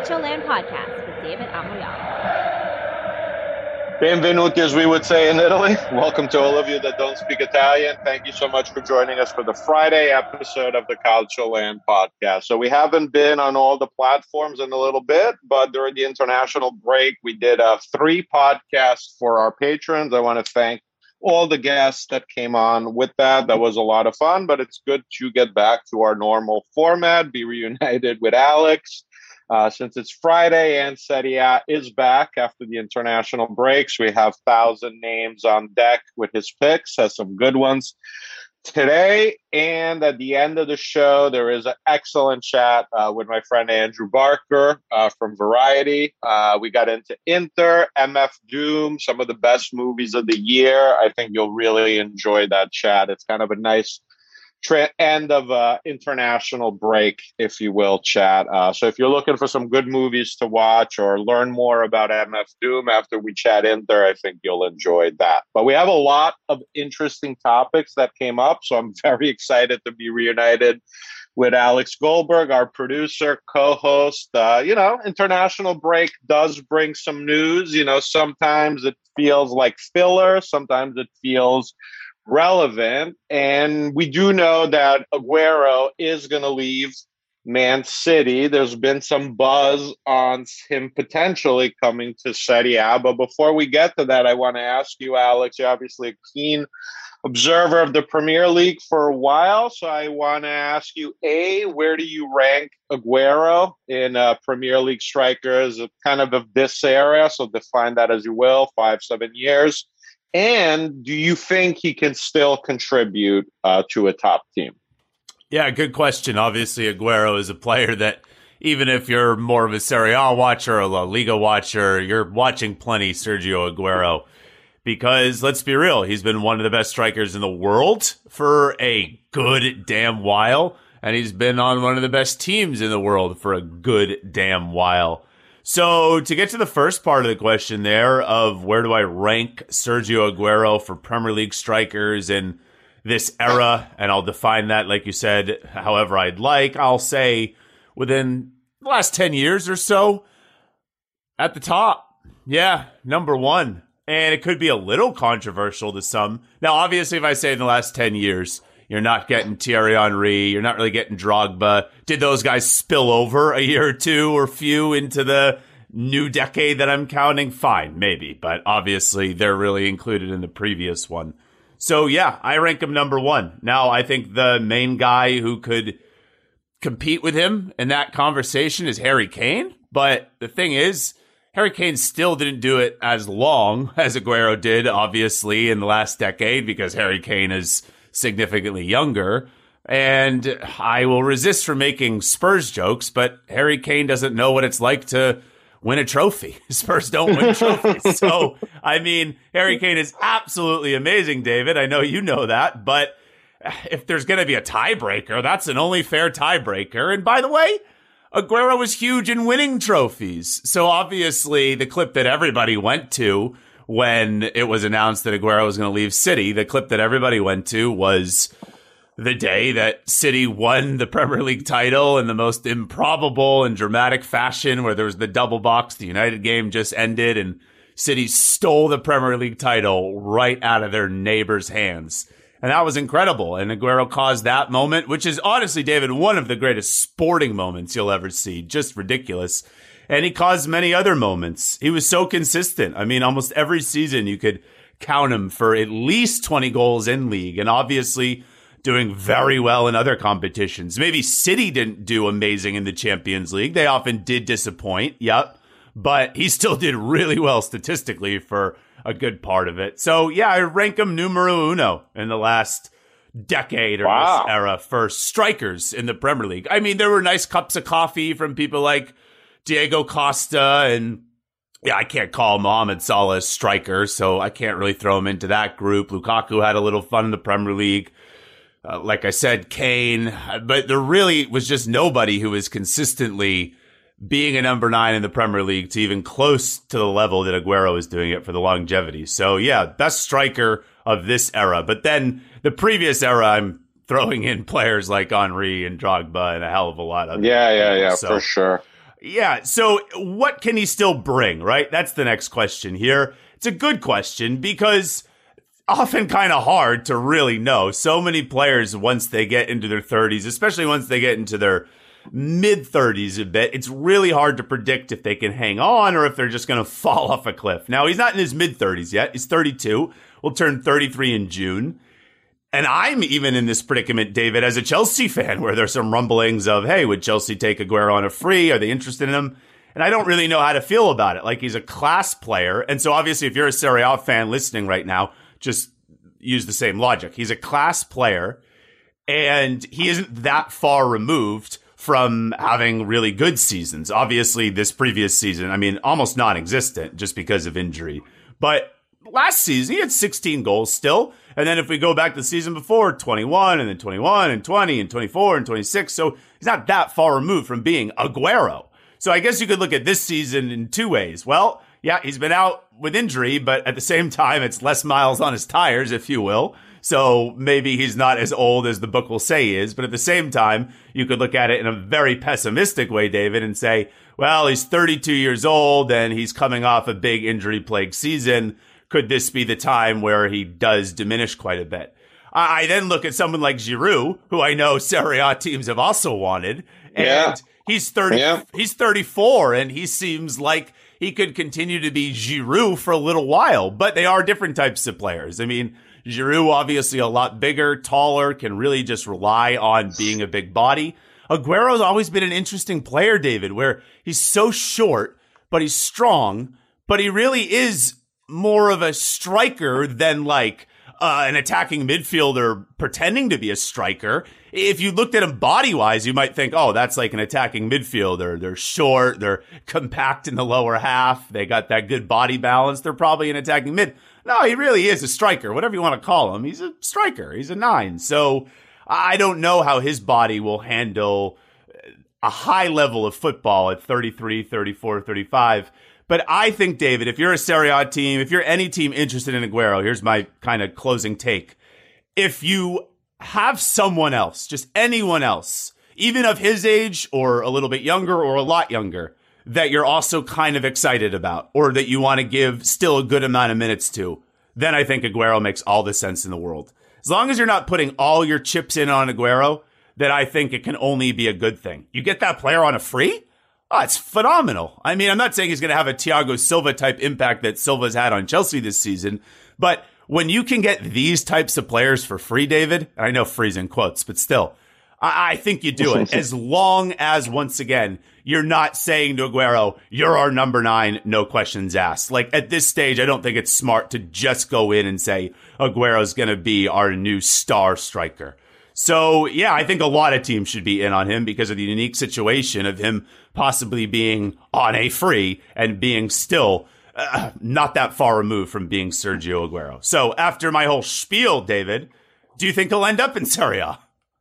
Calcio Land Podcast with David Amoyala. Benvenuti, as we would say in Italy. Welcome to all of you that don't speak Italian. Thank you so much for joining us for the Friday episode of the Calcio Land Podcast. So we haven't been on all the platforms in a little bit, but during the international break, we did 3 podcasts for our patrons. I want to thank all the guests that came on with that. That was a lot of fun, but it's good to get back to our normal format, be reunited with Alex. Since it's Friday and Serie A is back after the international breaks, we have 1,000 names on deck with his picks, has some good ones today. And at the end of the show, there is an excellent chat with my friend Andrew Barker from Variety. We got into Inter, MF Doom, some of the best movies of the year. I think you'll really enjoy that chat. It's kind of a nice end of international break, if you will, chat. So if you're looking for some good movies to watch or learn more about MF Doom after we chat Inter, I think you'll enjoy that. But we have a lot of interesting topics that came up, so I'm very excited to be reunited with Alex Goldberg, our producer, co-host. International break does bring some news. Sometimes it feels like filler, sometimes it feels relevant. And we do know that Aguero is going to leave Man City. There's been some buzz on him potentially coming to Serie A. But before we get to that, I want to ask you, Alex, you're obviously a keen observer of the Premier League for a while. So I want to ask you, where do you rank Aguero in Premier League strikers kind of this era? So define that as you will, 5-7 years. And do you think he can still contribute to a top team? Yeah, good question. Obviously, Aguero is a player that even if you're more of a Serie A watcher or La Liga watcher, you're watching plenty Sergio Aguero. Because let's be real, he's been one of the best strikers in the world for a good damn while. And he's been on one of the best teams in the world for a good damn while. So to get to the first part of the question there of where do I rank Sergio Aguero for Premier League strikers in this era, and I'll define that, like you said, however I'd like, I'll say within the last 10 years or so, at the top. Yeah, number 1. And it could be a little controversial to some. Now, obviously, if I say in the last 10 years, you're not getting Thierry Henry. You're not really getting Drogba. Did those guys spill over a year or two or few into the new decade that I'm counting? Fine, maybe. But obviously, they're really included in the previous one. So, yeah, I rank him number 1. Now, I think the main guy who could compete with him in that conversation is Harry Kane. But the thing is, Harry Kane still didn't do it as long as Aguero did, obviously, in the last decade, because Harry Kane is significantly younger. And I will resist from making Spurs jokes, but Harry Kane doesn't know what it's like to win a trophy. Spurs don't win trophies. So, I mean, Harry Kane is absolutely amazing, David. I know you know that, but if there's going to be a tiebreaker, that's an only fair tiebreaker. And by the way, Aguero was huge in winning trophies. So obviously the clip that everybody went to when it was announced that Aguero was going to leave City, the clip that everybody went to was the day that City won the Premier League title in the most improbable and dramatic fashion, where there was the double box, the United game just ended, and City stole the Premier League title right out of their neighbors' hands. And that was incredible. And Aguero caused that moment, which is honestly, David, one of the greatest sporting moments you'll ever see. Just ridiculous. And he caused many other moments. He was so consistent. I mean, almost every season you could count him for at least 20 goals in league, and obviously doing very well in other competitions. Maybe City didn't do amazing in the Champions League. They often did disappoint. Yep. But he still did really well statistically for a good part of it. So yeah, I rank him numero uno in the last decade or this era for strikers in the Premier League. I mean, there were nice cups of coffee from people like Diego Costa, and yeah, I can't call Mohamed Salah a striker, so I can't really throw him into that group. Lukaku had a little fun in the Premier League. Like I said, Kane, but there really was just nobody who was consistently being a number 9 in the Premier League to even close to the level that Aguero is doing it for the longevity. So yeah, best striker of this era. But then the previous era, I'm throwing in players like Henry and Drogba and a hell of a lot of Yeah, so, for sure. Yeah, so what can he still bring, right? That's the next question here. It's a good question because often kind of hard to really know. So many players, once they get into their 30s, especially once they get into their mid-30s a bit, it's really hard to predict if they can hang on or if they're just going to fall off a cliff. Now, he's not in his mid-30s yet. He's 32. Will turn 33 in June. And I'm even in this predicament, David, as a Chelsea fan, where there's some rumblings of, hey, would Chelsea take Aguero on a free? Are they interested in him? And I don't really know how to feel about it. Like, he's a class player. And so obviously, if you're a Serie A fan listening right now, just use the same logic. He's a class player, and he isn't that far removed from having really good seasons. Obviously, this previous season, I mean, almost non-existent just because of injury. But last season, he had 16 goals still. And then if we go back to the season before, 21, and then 21, and 20, and 24, and 26. So he's not that far removed from being Aguero. So I guess you could look at this season in two ways. Well, yeah, he's been out with injury, but at the same time, it's less miles on his tires, if you will. So maybe he's not as old as the book will say he is. But at the same time, you could look at it in a very pessimistic way, David, and say, well, he's 32 years old and he's coming off a big injury-plagued season. Could this be the time where he does diminish quite a bit? I then look at someone like Giroud, who I know Serie A teams have also wanted. And he's 30. Yeah. He's 34, and he seems like he could continue to be Giroud for a little while. But they are different types of players. I mean, Giroud, obviously a lot bigger, taller, can really just rely on being a big body. Aguero's always been an interesting player, David, where he's so short, but he's strong, but he really is more of a striker than like an attacking midfielder pretending to be a striker. If you looked at him body-wise, you might think, oh, that's like an attacking midfielder. They're short, they're compact in the lower half, they got that good body balance, they're probably an attacking mid. No, he really is a striker, whatever you want to call him. He's a striker, he's a 9. So I don't know how his body will handle a high level of football at 33, 34, 35. But I think, David, if you're a Serie A team, if you're any team interested in Aguero, here's my kind of closing take. If you have someone else, just anyone else, even of his age or a little bit younger or a lot younger, that you're also kind of excited about or that you want to give still a good amount of minutes to, then I think Aguero makes all the sense in the world. As long as you're not putting all your chips in on Aguero, then I think it can only be a good thing. You get that player on a free? Oh, it's phenomenal. I mean, I'm not saying he's going to have a Thiago Silva type impact that Silva's had on Chelsea this season, but when you can get these types of players for free, David, I know free's in quotes, but still, I think you do it as long as, once again, you're not saying to Aguero, you're our number 9, no questions asked. Like at this stage, I don't think it's smart to just go in and say Aguero's going to be our new star striker. So, yeah, I think a lot of teams should be in on him because of the unique situation of him possibly being on a free and being still not that far removed from being Sergio Aguero. So, after my whole spiel, David, do you think he'll end up in Serie A?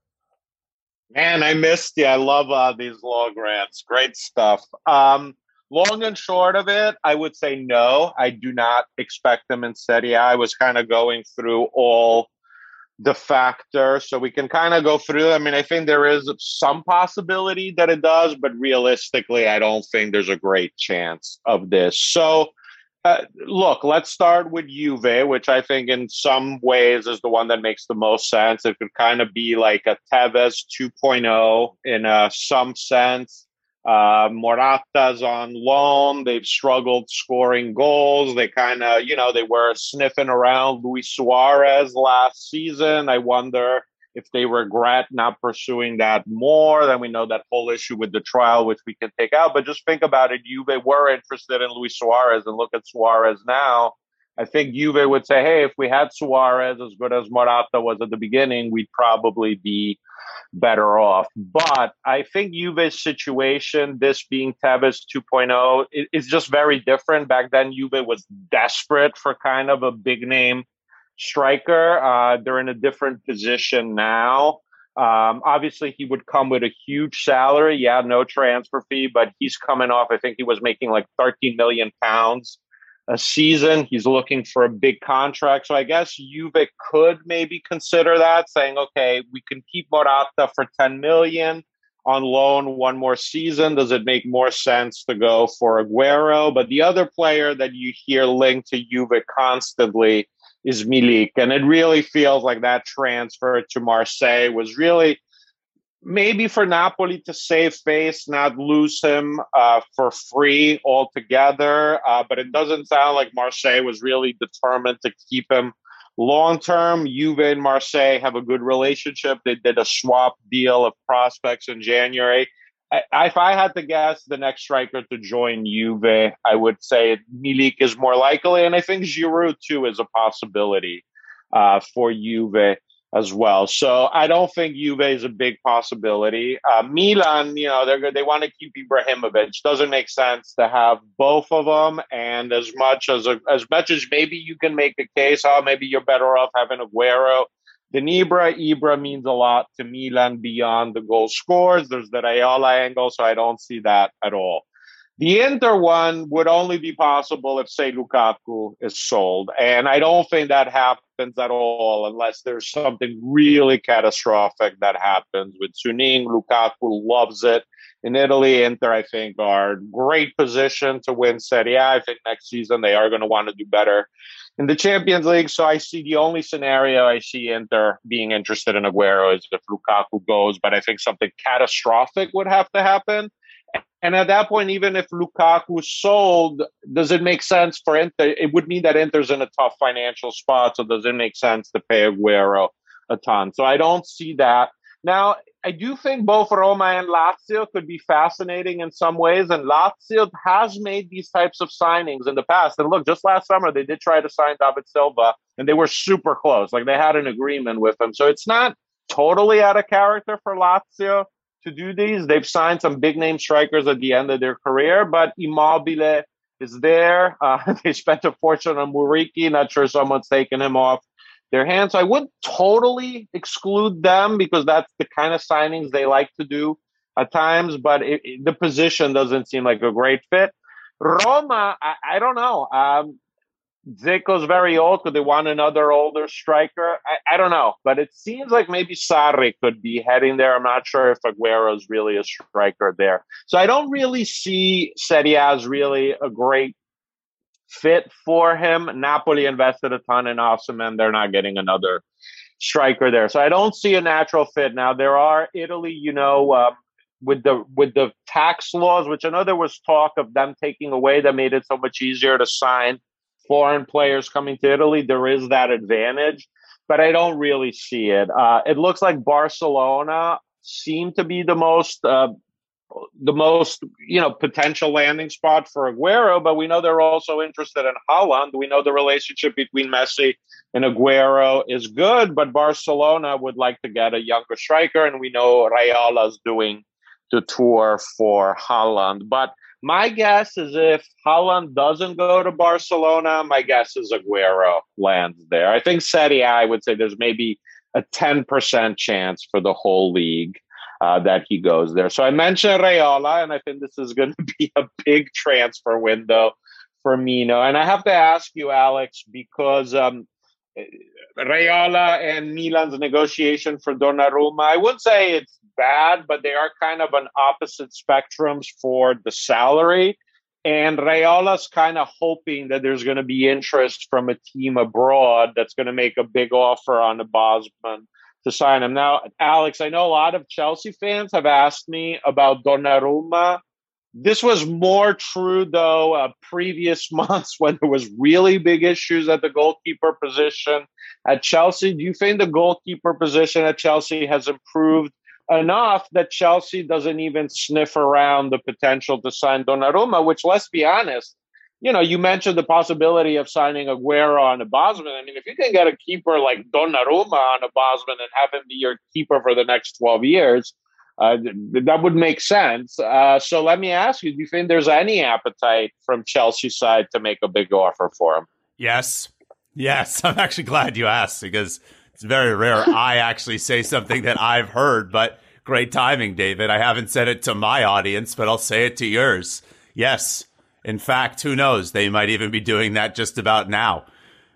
Man, I missed you. I love these long rants. Great stuff. Long and short of it, I would say no. I do not expect them in Serie A. I was kind of going through all the factors, so we can kind of go through. I mean, I think there is some possibility that it does, but realistically, I don't think there's a great chance of this. So, look, let's start with Juve, which I think in some ways is the one that makes the most sense. It could kind of be like a Tevez 2.0 in some sense. Morata's on loan. They've struggled scoring goals. They kind of, they were sniffing around Luis Suarez last season. I wonder if they regret not pursuing that more. Then we know that whole issue with the trial, which we can take out. But just think about it. Juve were interested in Luis Suarez, and look at Suarez now. I think Juve would say, hey, if we had Suarez as good as Morata was at the beginning, we'd probably be better off. But I think Juve's situation, this being Tevez 2.0, is just very different. Back then, Juve was desperate for kind of a big name striker. They're in a different position now. Obviously, he would come with a huge salary. Yeah, no transfer fee, but he's coming off, I think he was making like 13 million pounds a season. He's looking for a big contract. So I guess Juve could maybe consider that, saying, okay, we can keep Morata for 10 million. on loan one more season? Does it make more sense to go for Aguero? But the other player that you hear linked to Juve constantly is Milik. And it really feels like that transfer to Marseille was really maybe for Napoli to save face, not lose him for free altogether. But it doesn't sound like Marseille was really determined to keep him long term. Juve and Marseille have a good relationship. They did a swap deal of prospects in January. If I had to guess the next striker to join Juve, I would say Milik is more likely. And I think Giroud, too, is a possibility for Juve as well. So I don't think Juve is a big possibility. Milan, they want to keep Ibrahimovic. Doesn't make sense to have both of them. And as much as maybe you can make a case, maybe you're better off having Aguero than Ibra. Ibra means a lot to Milan beyond the goal scores. There's the Raiola angle, so I don't see that at all. The Inter one would only be possible if, say, Lukaku is sold. And I don't think that happens at all unless there's something really catastrophic that happens with Suning. Lukaku loves it. In Italy, Inter, I think, are in great position to win Serie A. I think next season they are going to want to do better in the Champions League. So I see the only scenario I see Inter being interested in Aguero is if Lukaku goes. But I think something catastrophic would have to happen. And at that point, even if Lukaku sold, does it make sense for Inter? It would mean that Inter's in a tough financial spot, so does it make sense to pay Aguero a ton? So I don't see that. Now, I do think both Roma and Lazio could be fascinating in some ways, and Lazio has made these types of signings in the past. And look, just last summer, they did try to sign David Silva, and they were super close. Like, they had an agreement with him. So it's not totally out of character for Lazio to do these. They've signed some big name strikers at the end of their career, but Immobile is there. They spent a fortune on Muriqi. Not sure someone's taken him off their hands. So I wouldn't totally exclude them because that's the kind of signings they like to do at times, but the position doesn't seem like a great fit. Roma, I don't know. Zeko's very old. Could they want another older striker? I don't know. But it seems like maybe Sarri could be heading there. I'm not sure if Aguero is really a striker there. So I don't really see Serie A as really a great fit for him. Napoli invested a ton in Osimhen. They're not getting another striker there. So I don't see a natural fit. Now, there are Italy, with the tax laws, which I know there was talk of them taking away that made it so much easier to sign foreign players coming to Italy. There is that advantage, but I don't really see it. It looks like Barcelona seem to be the most potential landing spot for Aguero, but we know they're also interested in Haaland. We know the relationship between Messi and Aguero is good, but Barcelona would like to get a younger striker, and we know Raiola's doing the tour for Haaland. But my guess is if Haaland doesn't go to Barcelona, my guess is Aguero lands there. I think Serie A, I would say there's maybe a 10% chance for the whole league that he goes there. So I mentioned Raiola, and I think this is going to be a big transfer window for Mino. And I have to ask you, Alex, because Raiola and Milan's negotiation for Donnarumma, I would say it's bad, but they are kind of on opposite spectrums for the salary. And Raiola's kind of hoping that there's going to be interest from a team abroad that's going to make a big offer on the Bosman to sign him. Now, Alex, I know a lot of Chelsea fans have asked me about Donnarumma. This was more true, though, previous months when there was really big issues at the goalkeeper position at Chelsea. Do you think the goalkeeper position at Chelsea has improved enough that Chelsea doesn't even sniff around the potential to sign Donnarumma, which, let's be honest, you mentioned the possibility of signing Aguero on a Bosman. I mean, if you can get a keeper like Donnarumma on a Bosman and have him be your keeper for the next 12 years, that would make sense. So let me ask you, do you think there's any appetite from Chelsea's side to make a big offer for him? Yes. I'm actually glad you asked because it's very rare I actually say something that I've heard, but great timing, David. I haven't said it to my audience, but I'll say it to yours. Yes. In fact, who knows? They might even be doing that just about now.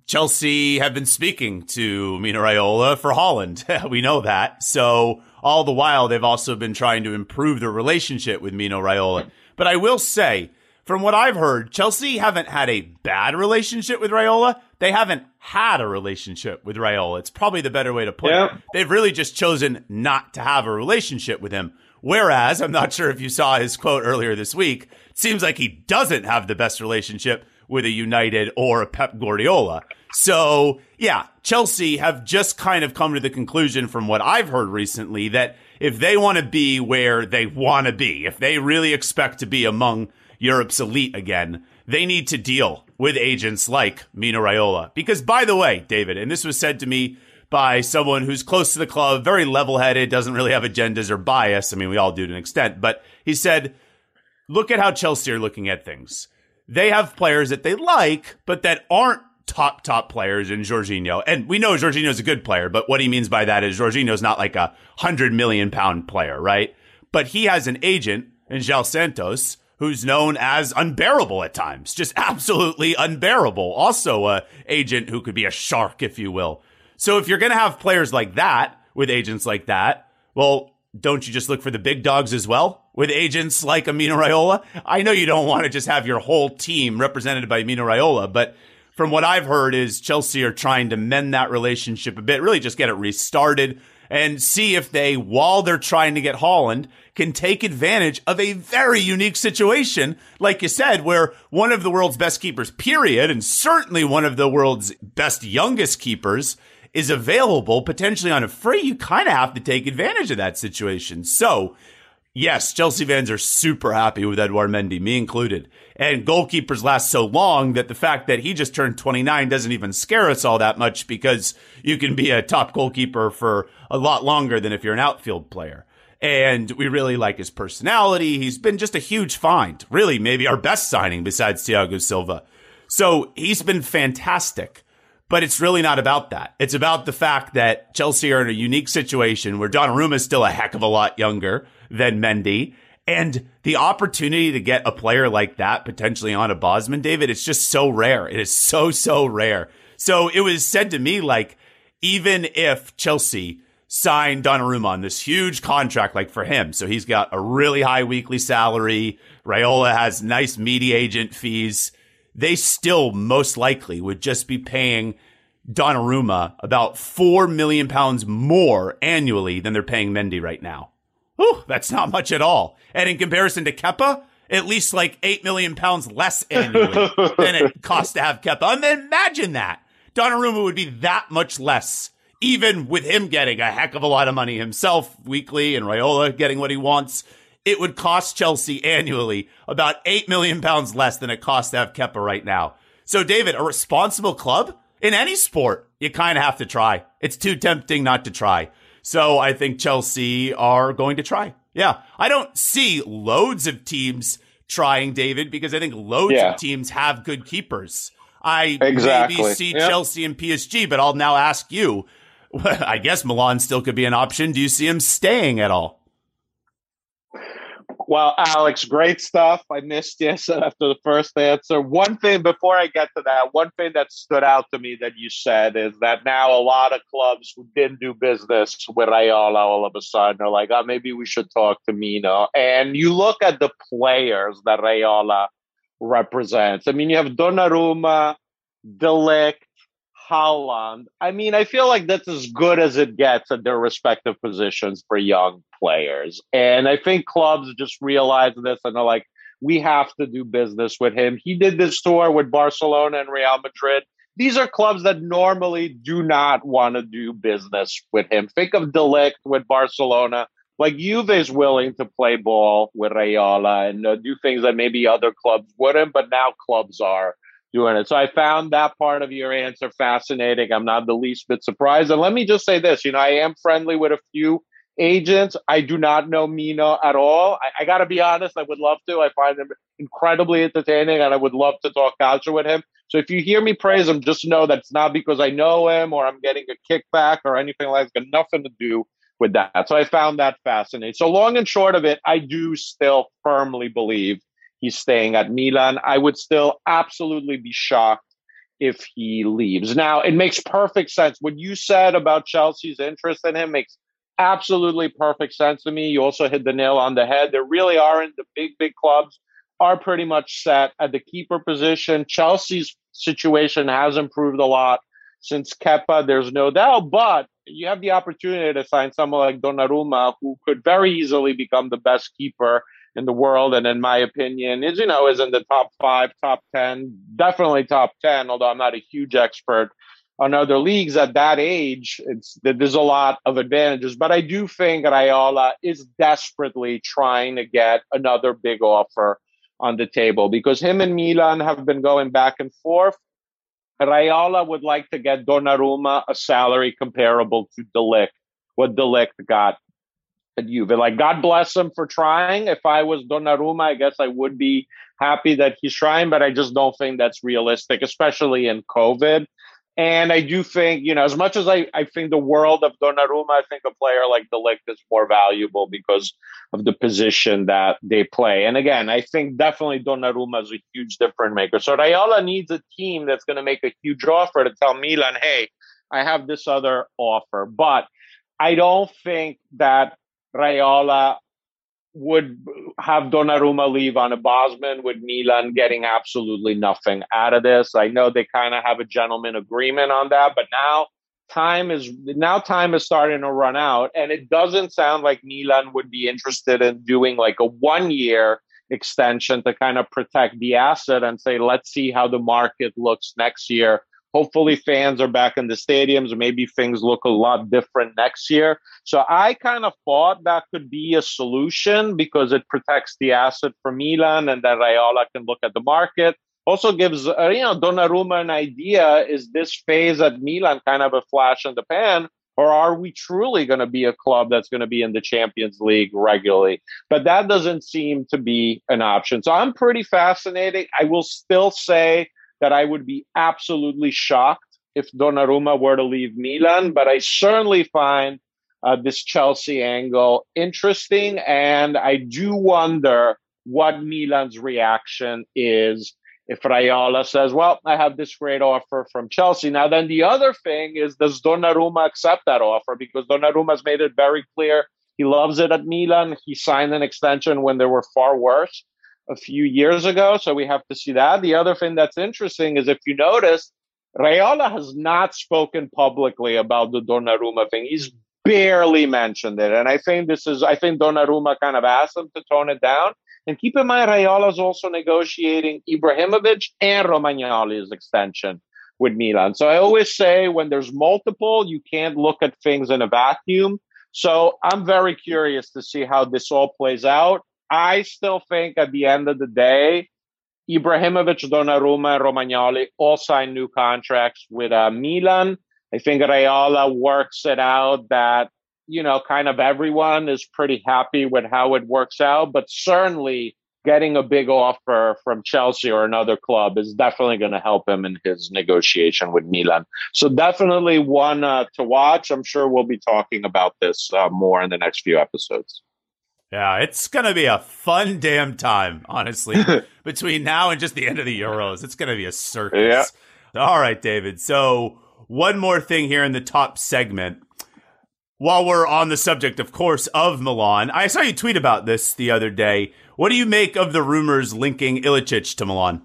Chelsea have been speaking to Mino Raiola for Haaland. We know that. So all the while, they've also been trying to improve their relationship with Mino Raiola. But I will say, from what I've heard, Chelsea haven't had a bad relationship with Raiola. They haven't had a relationship with Raiola. It's probably the better way to put it. They've really just chosen not to have a relationship with him. Whereas, I'm not sure if you saw his quote earlier this week, it seems like he doesn't have the best relationship with a United or a Pep Guardiola. So, yeah, Chelsea have just kind of come to the conclusion from what I've heard recently that if they want to be where they want to be, if they really expect to be among Europe's elite again, they need to deal with agents like Mino Raiola. Because, by the way, David, and this was said to me by someone who's close to the club, very level-headed, doesn't really have agendas or bias. I mean, we all do to an extent. But he said, look at how Chelsea are looking at things. They have players that they like, but that aren't top players in Jorginho. And we know Jorginho's a good player, but what he means by that is Jorginho's not like a £100 million player, right? But he has an agent in João Santos who's known as unbearable at times, just absolutely unbearable. Also a agent who could be a shark, if you will. So if you're going to have players like that, with agents like that, well, don't you just look for the big dogs as well? With agents like Mino Raiola? I know you don't want to just have your whole team represented by Mino Raiola, but from what I've heard is Chelsea are trying to mend that relationship a bit, really just get it restarted and see if they, while they're trying to get Haaland, can take advantage of a very unique situation, like you said, where one of the world's best keepers, period, and certainly one of the world's best youngest keepers is available potentially on a free. You kind of have to take advantage of that situation. So, yes, Chelsea fans are super happy with Edouard Mendy, me included. And goalkeepers last so long that the fact that he just turned 29 doesn't even scare us all that much because you can be a top goalkeeper for a lot longer than if you're an outfield player. And we really like his personality. He's been just a huge find. Really, maybe our best signing besides Thiago Silva. So he's been fantastic. But it's really not about that. It's about the fact that Chelsea are in a unique situation where Donnarumma is still a heck of a lot younger than Mendy. And the opportunity to get a player like that potentially on a Bosman, David, it's just so rare. It is so rare. So it was said to me, like, even if Chelsea signed Donnarumma on this huge contract, like for him, so he's got a really high weekly salary, Raiola has nice media agent fees, they still most likely would just be paying Donnarumma about £4 million more annually than they're paying Mendy right now. Whew, that's not much at all. And in comparison to Kepa, at least like £8 million less annually than it costs to have Kepa. And then imagine that. Donnarumma would be that much less, even with him getting a heck of a lot of money himself weekly and Raiola getting what he wants. It would cost Chelsea annually about £8 million less than it costs to have Kepa right now. So, David, a responsible club in any sport, you kind of have to try. It's too tempting not to try. So I think Chelsea are going to try. Yeah, I don't see loads of teams trying, David, because I think loads of teams have good keepers. I maybe see Chelsea and PSG, but I'll now ask you, I guess Milan still could be an option. Do you see him staying at all? Well, Alex, great stuff. I missed you after the first answer. One thing, before I get to that, one thing that stood out to me that you said is that now a lot of clubs who didn't do business with Raiola all of a sudden are like, oh, maybe we should talk to Mino. And you look at the players that Raiola represents. I mean, you have Donnarumma, De Ligt, Haaland. I mean, I feel like that's as good as it gets at their respective positions for young players. And I think clubs just realize this and are like, we have to do business with him. He did this tour with Barcelona and Real Madrid. These are clubs that normally do not want to do business with him. Think of De Ligt with Barcelona. Like, Juve is willing to play ball with Raiola and do things that maybe other clubs wouldn't, but now clubs are doing it. So I found that part of your answer fascinating. I'm not the least bit surprised. And let me just say this, I am friendly with a few agents. I do not know Mino at all. I got to be honest, I would love to. I find him incredibly entertaining and I would love to talk culture with him. So if you hear me praise him, just know that's not because I know him or I'm getting a kickback or anything like that. It's got nothing to do with that. So I found that fascinating. So long and short of it, I do still firmly believe he's staying at Milan. I would still absolutely be shocked if he leaves. Now, it makes perfect sense. What you said about Chelsea's interest in him makes absolutely perfect sense to me. You also hit the nail on the head. There really aren't the big clubs are pretty much set at the keeper position. Chelsea's situation has improved a lot since Kepa, there's no doubt, but you have the opportunity to sign someone like Donnarumma, who could very easily become the best keeper in the world, and in my opinion, is in the top 5, top 10, definitely top 10. Although I'm not a huge expert on other leagues at that age, there's a lot of advantages. But I do think Raiola is desperately trying to get another big offer on the table because him and Milan have been going back and forth. Raiola would like to get Donnarumma a salary comparable to De Ligt, what De Ligt got at Juve. Like, God bless him for trying. If I was Donnarumma, I guess I would be happy that he's trying, but I just don't think that's realistic, especially in COVID. And I do think, as much as I think the world of Donnarumma, I think a player like De Ligt is more valuable because of the position that they play. And again, I think definitely Donnarumma is a huge difference maker. So Raiola needs a team that's going to make a huge offer to tell Milan, hey, I have this other offer. But I don't think that Raiola would have Donnarumma leave on a Bosman with Milan getting absolutely nothing out of this. I know they kind of have a gentleman agreement on that, but now time is starting to run out, and it doesn't sound like Milan would be interested in doing like a 1-year extension to kind of protect the asset and say, let's see how the market looks next year. Hopefully fans are back in the stadiums. Maybe things look a lot different next year. So I kind of thought that could be a solution because it protects the asset for Milan and that Raiola can look at the market. Also gives Donnarumma an idea, is this phase at Milan kind of a flash in the pan? Or are we truly going to be a club that's going to be in the Champions League regularly? But that doesn't seem to be an option. So I'm pretty fascinated. I will still say that I would be absolutely shocked if Donnarumma were to leave Milan, but I certainly find this Chelsea angle interesting, and I do wonder what Milan's reaction is if Raiola says, well, I have this great offer from Chelsea. Now, then the other thing is, does Donnarumma accept that offer? Because Donnarumma's made it very clear he loves it at Milan. He signed an extension when they were far worse a few years ago, so we have to see that. The other thing that's interesting is, if you notice, Raiola has not spoken publicly about the Donnarumma thing. He's barely mentioned it, and I think Donnarumma kind of asked him to tone it down. And keep in mind, Raiola is also negotiating Ibrahimovic and Romagnoli's extension with Milan. So I always say, when there's multiple, you can't look at things in a vacuum. So I'm very curious to see how this all plays out. I still think at the end of the day, Ibrahimovic, Donnarumma, and Romagnoli all signed new contracts with Milan. I think Raiola works it out that, kind of everyone is pretty happy with how it works out, but certainly getting a big offer from Chelsea or another club is definitely going to help him in his negotiation with Milan. So definitely one to watch. I'm sure we'll be talking about this more in the next few episodes. Yeah, it's going to be a fun damn time, honestly, between now and just the end of the Euros. It's going to be a circus. Yeah. All right, David. So one more thing here in the top segment. While we're on the subject, of course, of Milan, I saw you tweet about this the other day. What do you make of the rumors linking Ilicic to Milan?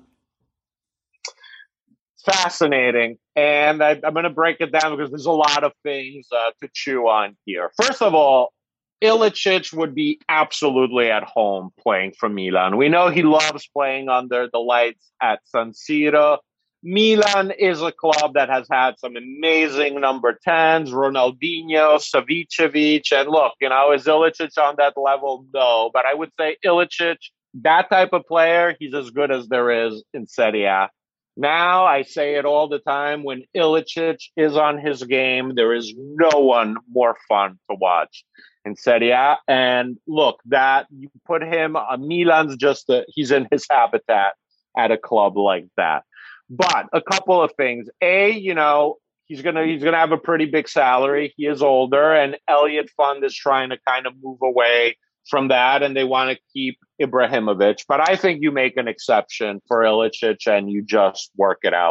Fascinating. And I'm going to break it down because there's a lot of things to chew on here. First of all, Ilicic would be absolutely at home playing for Milan. We know he loves playing under the lights at San Siro. Milan is a club that has had some amazing number 10s, Ronaldinho, Savicevic. And look, is Ilicic on that level? No. But I would say Ilicic, that type of player, he's as good as there is in Serie A. Now, I say it all the time, when Ilicic is on his game, there is no one more fun to watch in Serie A. And look, that you put him on Milan's he's in his habitat at a club like that. But a couple of things. He's gonna have a pretty big salary. He is older, and Elliott Fund is trying to kind of move away from that, and they want to keep Ibrahimovic. But I think you make an exception for Ilicic and you just work it out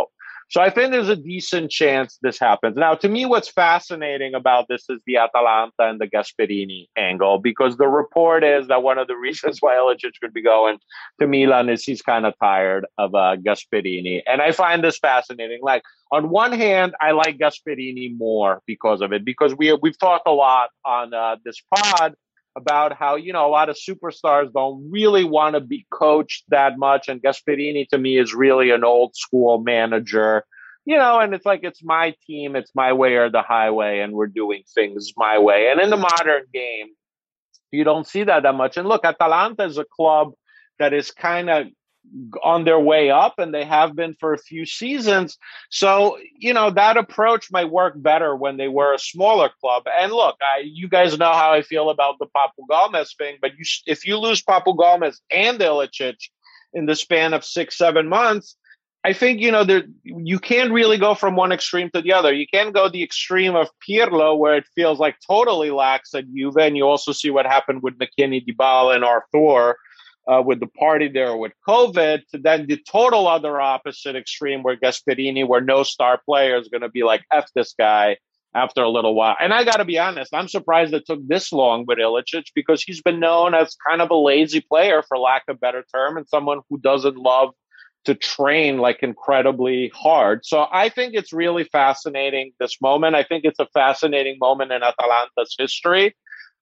So I think there's a decent chance this happens. Now, to me, what's fascinating about this is the Atalanta and the Gasperini angle, because the report is that one of the reasons why Ilicic could be going to Milan is he's kind of tired of Gasperini. And I find this fascinating. Like, on one hand, I like Gasperini more because of it, because we've talked a lot on this pod about how, a lot of superstars don't really want to be coached that much. And Gasperini, to me, is really an old school manager, and it's like, it's my team, it's my way or the highway, and we're doing things my way. And in the modern game, you don't see that much. And look, Atalanta is a club that is kind of on their way up, and they have been for a few seasons. So, that approach might work better when they were a smaller club. And look, you guys know how I feel about the Papu Gomez thing, but if you lose Papu Gomez and Ilicic in the span of 6-7 months, I think, you can't really go from one extreme to the other. You can't go the extreme of Pirlo, where it feels like totally lax at Juve, and you also see what happened with McKennie, Dybala, and Arthur, with the party there with COVID, to then the total other opposite extreme where Gasperini, where no star player is going to be like, F this guy after a little while. And I got to be honest, I'm surprised it took this long with Ilicic, because he's been known as kind of a lazy player, for lack of a better term, and someone who doesn't love to train like incredibly hard. So I think it's really fascinating, this moment. I think it's a fascinating moment in Atalanta's history.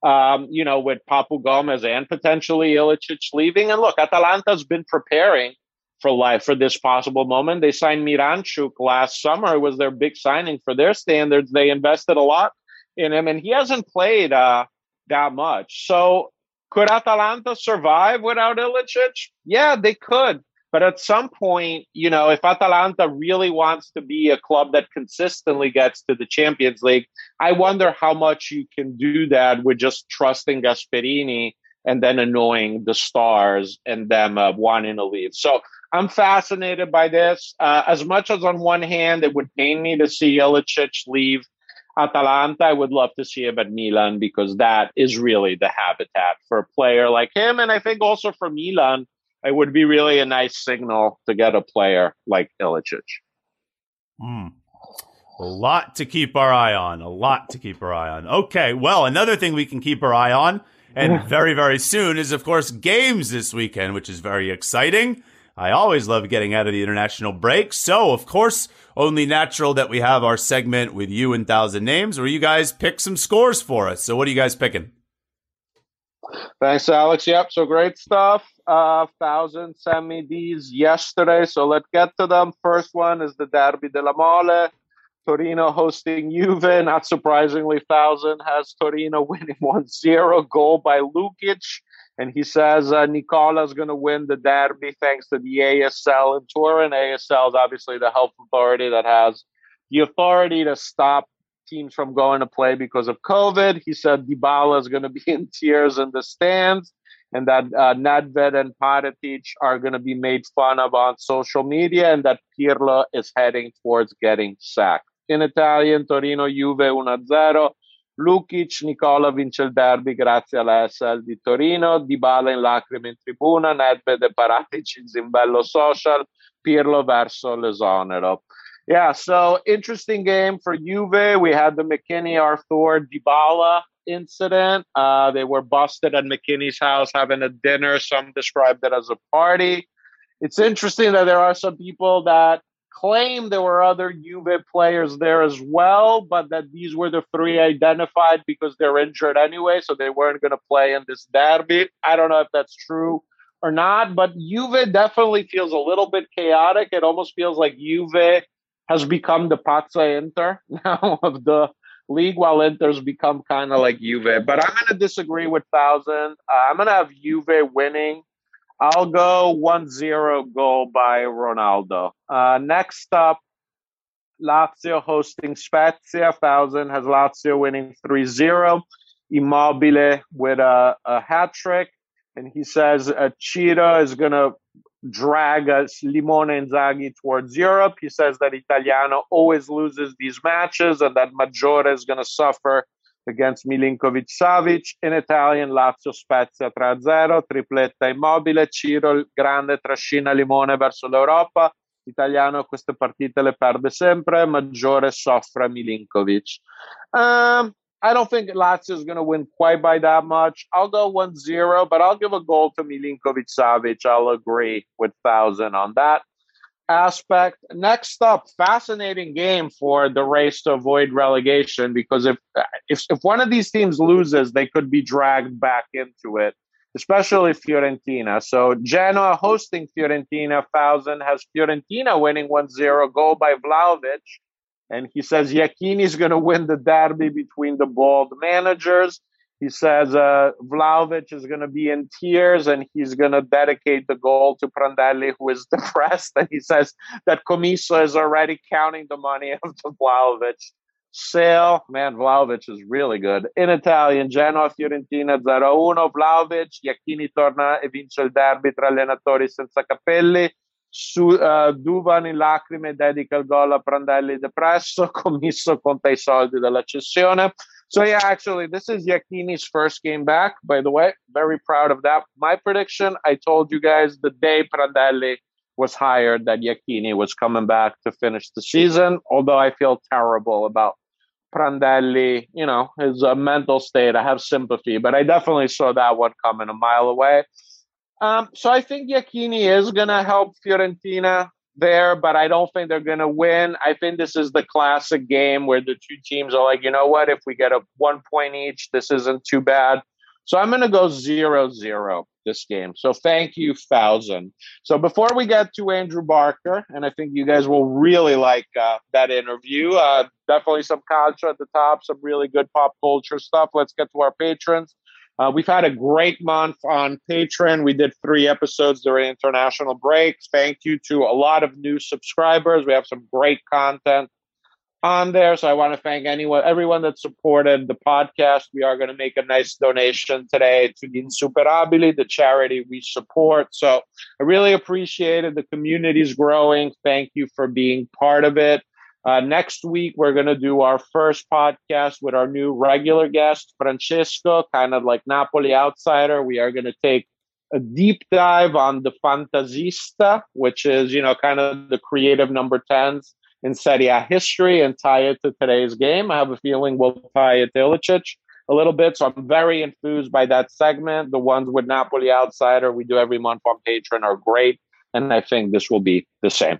With Papu Gomez and potentially Ilicic leaving. And look, Atalanta's been preparing for this possible moment. They signed Miranchuk last summer. It was their big signing for their standards. They invested a lot in him, and he hasn't played that much. So could Atalanta survive without Ilicic? Yeah, they could. But at some point, if Atalanta really wants to be a club that consistently gets to the Champions League, I wonder how much you can do that with just trusting Gasperini and then annoying the stars and them wanting to leave. So I'm fascinated by this. As much as on one hand, it would pain me to see Ilicic leave Atalanta, I would love to see him at Milan, because that is really the habitat for a player like him. And I think also for Milan, it would be really a nice signal to get a player like Ilicic. A lot to keep our eye on. Okay, well, another thing we can keep our eye on, and very, very soon, is, of course, games this weekend, which is very exciting. I always love getting out of the international break. So, of course, only natural that we have our segment with you and 1,000 Names, where you guys pick some scores for us. So what are you guys picking? Thanks, Alex. Yep, so great stuff. 1,000 sent me these yesterday, so let's get to them. First one is the Derby della Mole. Torino hosting Juve. Not surprisingly, 1,000 has Torino winning 1-0, goal by Lukic. And he says Nicola's going to win the Derby thanks to the ASL in Turin. ASL is obviously the health authority that has the authority to stop teams from going to play because of COVID. He said Dybala is going to be in tears in the stands, and that Nedved and Paratici are going to be made fun of on social media, and that Pirlo is heading towards getting sacked. In Italian, Torino Juve 1-0. Lukic, Nicola vince il derby grazie all'ASL di Torino. Dybala in lacrime in tribuna. Nedved e Paratici in zimbello social. Pirlo verso l'esonero. Yeah, so interesting game for Juve. We had the McKennie, Arthur, Dybala incident. They were busted at McKennie's house having a dinner. Some described it as a party. It's interesting that there are some people that claim there were other Juve players there as well, but that these were the three identified because they're injured anyway, so they weren't going to play in this derby. I don't know if that's true or not, but Juve definitely feels a little bit chaotic. It almost feels like Juve has become the Pazza Inter now of the league, while Inter's become kind of like Juve. But I'm going to disagree with 1,000. I'm going to have Juve winning. I'll go 1-0 goal by Ronaldo. Next up, Lazio hosting Spezia. 1,000 has Lazio winning 3-0. Immobile with a hat-trick. And he says Chira is going to drag Limone Inzaghi towards Europe. He says that Italiano always loses these matches and that Maggiore is going to suffer against Milinkovic-Savic. In Italian, Lazio Spezia 3-0, tripletta Immobile, Ciro il Grande trascina Limone verso l'Europa. Italiano queste partite le perde sempre, maggiore soffre Milinkovic. I don't think Lazio is going to win quite by that much. I'll go 1-0, but I'll give a goal to Milinkovic-Savic. I'll agree with 1,000 on that aspect. Next up, fascinating game for the race to avoid relegation, because if one of these teams loses, they could be dragged back into it, especially Fiorentina. So Genoa hosting Fiorentina. 1,000 has Fiorentina winning 1-0, goal by Vlahovic. And he says Iachini is going to win the derby between the bald managers. He says Vlahovic is going to be in tears and he's going to dedicate the goal to Prandelli, who is depressed. And he says that Commisso is already counting the money of the Vlahovic sale. Man, Vlahovic is really good. In Italian, Genoa Fiorentina 0-1. Vlahovic, Iachini torna e vince il derby tra allenatori senza capelli. Duvan in lacrime dedica il gol a Prandelli depresso. Commisso conta I soldi della cessione. So yeah, actually, this is Iachini's first game back, by the way. Very proud of that. My prediction, I told you guys the day Prandelli was hired that Iachini was coming back to finish the season, although I feel terrible about Prandelli, his mental state. I have sympathy, but I definitely saw that one coming a mile away. So I think Iachini is going to help Fiorentina there, but I don't think they're going to win. I think this is the classic game where the two teams are like, you know what, if we get a 1 point each, this isn't too bad. So I'm going to go 0-0 this game. So thank you, 1,000. So before we get to Andrew Barker, and I think you guys will really like that interview, definitely some calcio at the top, some really good pop culture stuff. Let's get to our patrons. We've had a great month on Patreon. We did 3 episodes during international breaks. Thank you to a lot of new subscribers. We have some great content on there. So I want to thank everyone that supported the podcast. We are going to make a nice donation today to the Insuperabili, the charity we support. So I really appreciate it. The community is growing. Thank you for being part of it. Next week, we're going to do our first podcast with our new regular guest, Francesco, kind of like Napoli outsider. We are going to take a deep dive on the Fantasista, which is, kind of the creative number 10s in Serie A history, and tie it to today's game. I have a feeling we'll tie it to Ilicic a little bit. So I'm very enthused by that segment. The ones with Napoli outsider we do every month on Patreon are great. And I think this will be the same.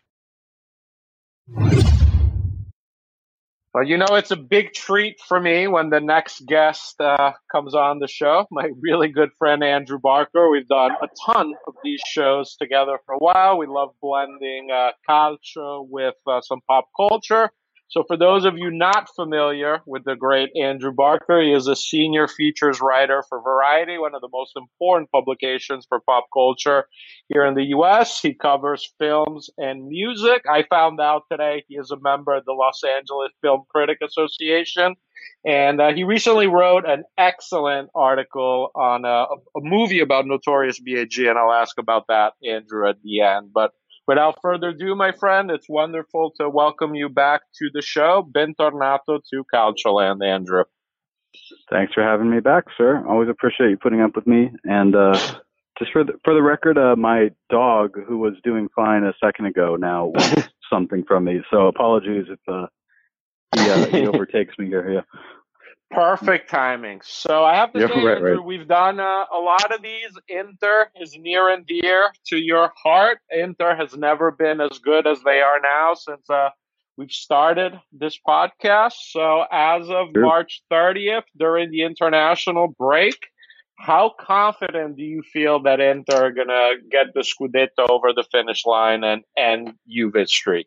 Well, it's a big treat for me when the next guest comes on the show, my really good friend Andrew Barker. We've done a ton of these shows together for a while. We love blending calcio with some pop culture. So for those of you not familiar with the great Andrew Barker, he is a senior features writer for Variety, one of the most important publications for pop culture here in the U.S. He covers films and music. I found out today he is a member of the Los Angeles Film Critic Association. And he recently wrote an excellent article on a movie about Notorious B.I.G., and I'll ask about that, Andrew, at the end. But without further ado, my friend, it's wonderful to welcome you back to the show. Bentornato to Calcioland, Andrew. Thanks for having me back, sir. Always appreciate you putting up with me. And just for the record, my dog, who was doing fine a second ago, now wants something from me. So apologies if he overtakes me here. Yeah. Perfect timing. So I have to say, right, Andrew, right. We've done a lot of these. Inter is near and dear to your heart. Inter has never been as good as they are now since we've started this podcast. So as of March 30th, during the international break, how confident do you feel that Inter are going to get the Scudetto over the finish line and end Juve's streak?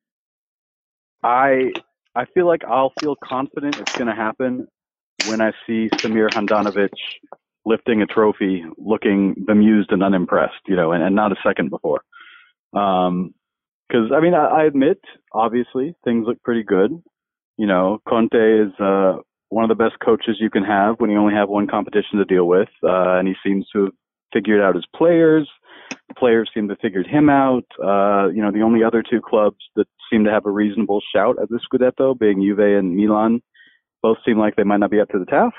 I feel like I'll feel confident it's going to happen when I see Samir Handanovic lifting a trophy, looking bemused and unimpressed, and not a second before. Because, I admit, obviously, things look pretty good. Conte is one of the best coaches you can have when you only have one competition to deal with, and he seems to have figured out his players. The players seem to have figured him out. The only other 2 clubs that seem to have a reasonable shout at the Scudetto, being Juve and Milan, both seem like they might not be up to the task.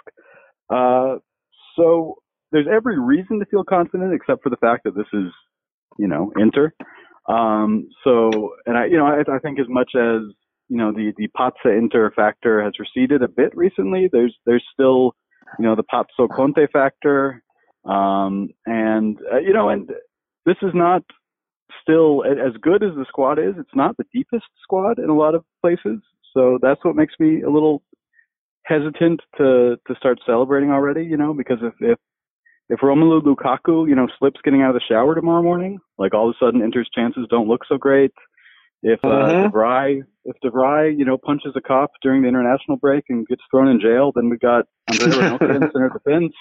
So there's every reason to feel confident, except for the fact that this is, Inter. I think as much as, the Pazza Inter factor has receded a bit recently, there's still, the Pazzo Conte factor. And this is not still as good as the squad is. It's not the deepest squad in a lot of places. So that's what makes me a little hesitant to start celebrating already, because if Romelu Lukaku, slips getting out of the shower tomorrow morning, like all of a sudden Inter's chances don't look so great. If De Vrij, punches a cop during the international break and gets thrown in jail, then we got Andrea Ranocchia in center defense.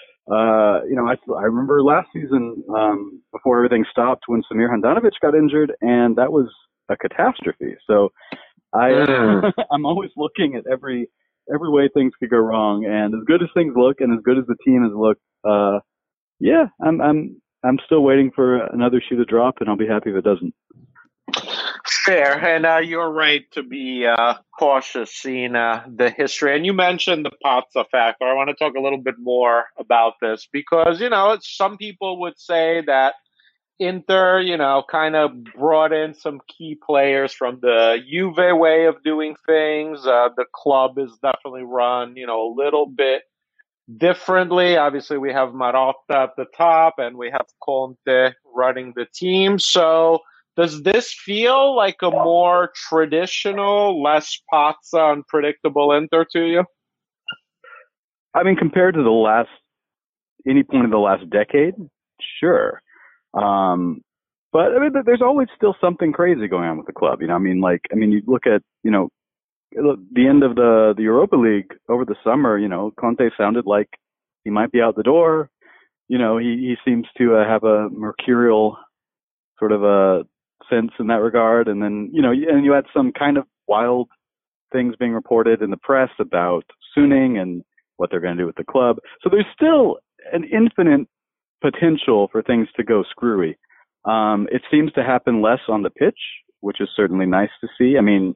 I remember last season, before everything stopped, when Samir Handanovic got injured, and that was a catastrophe. So I'm always looking at every way things could go wrong, and as good as things look, and as good as the team has looked, I'm still waiting for another shoe to drop, and I'll be happy if it doesn't. Fair, and you're right to be cautious seeing the history. And you mentioned the Pazza factor. I want to talk a little bit more about this because, some people would say that Inter, kind of brought in some key players from the Juve way of doing things. The club is definitely run, a little bit differently. Obviously, we have Marotta at the top and we have Conte running the team. So does this feel like a more traditional, less Pazza, unpredictable Inter to you? I mean, compared to any point in the last decade, sure. But I mean, there's always still something crazy going on with the club. You look at, the end of the Europa League over the summer, Conte sounded like he might be out the door. He seems to have a mercurial sort of a sense in that regard. And then, and you had some kind of wild things being reported in the press about Suning and what they're going to do with the club. So there's still an infinite potential for things to go screwy. It seems to happen less on the pitch, which is certainly nice to see. I mean,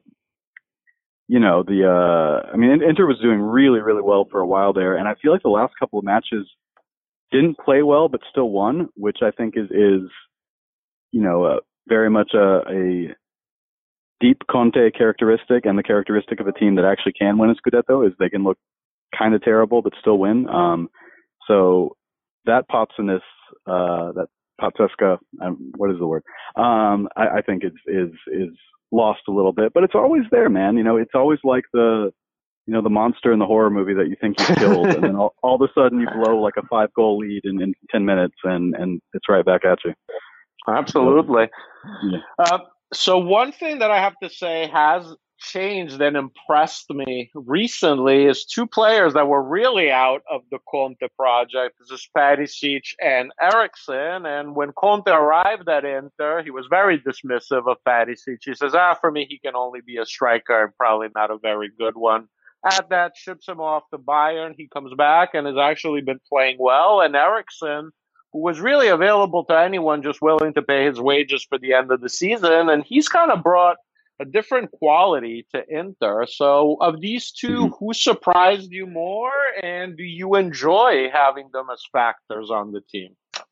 Inter was doing really, really well for a while there, and I feel like the last couple of matches didn't play well, but still won, which I think is very much a deep Conte characteristic, and the characteristic of a team that actually can win a Scudetto is they can look kind of terrible but still win. So that Pazziness, that Pazzesca, what is the word? I think is lost a little bit, but it's always there, man. It's always like the monster in the horror movie that you think you killed, and then all of a sudden you blow like a 5-goal lead in 10 minutes, and it's right back at you. Absolutely. Yeah. So one thing that I have to say has changed and impressed me recently is two players that were really out of the Conte project. This is Perisic and Eriksen. And when Conte arrived at Inter, he was very dismissive of Perisic. He says, for me, he can only be a striker and probably not a very good one. At that, ships him off to Bayern. He comes back and has actually been playing well. And Eriksen, who was really available to anyone just willing to pay his wages for the end of the season, and he's kind of brought a different quality to Inter. So of these two, who surprised you more, and do you enjoy having them as factors on the team?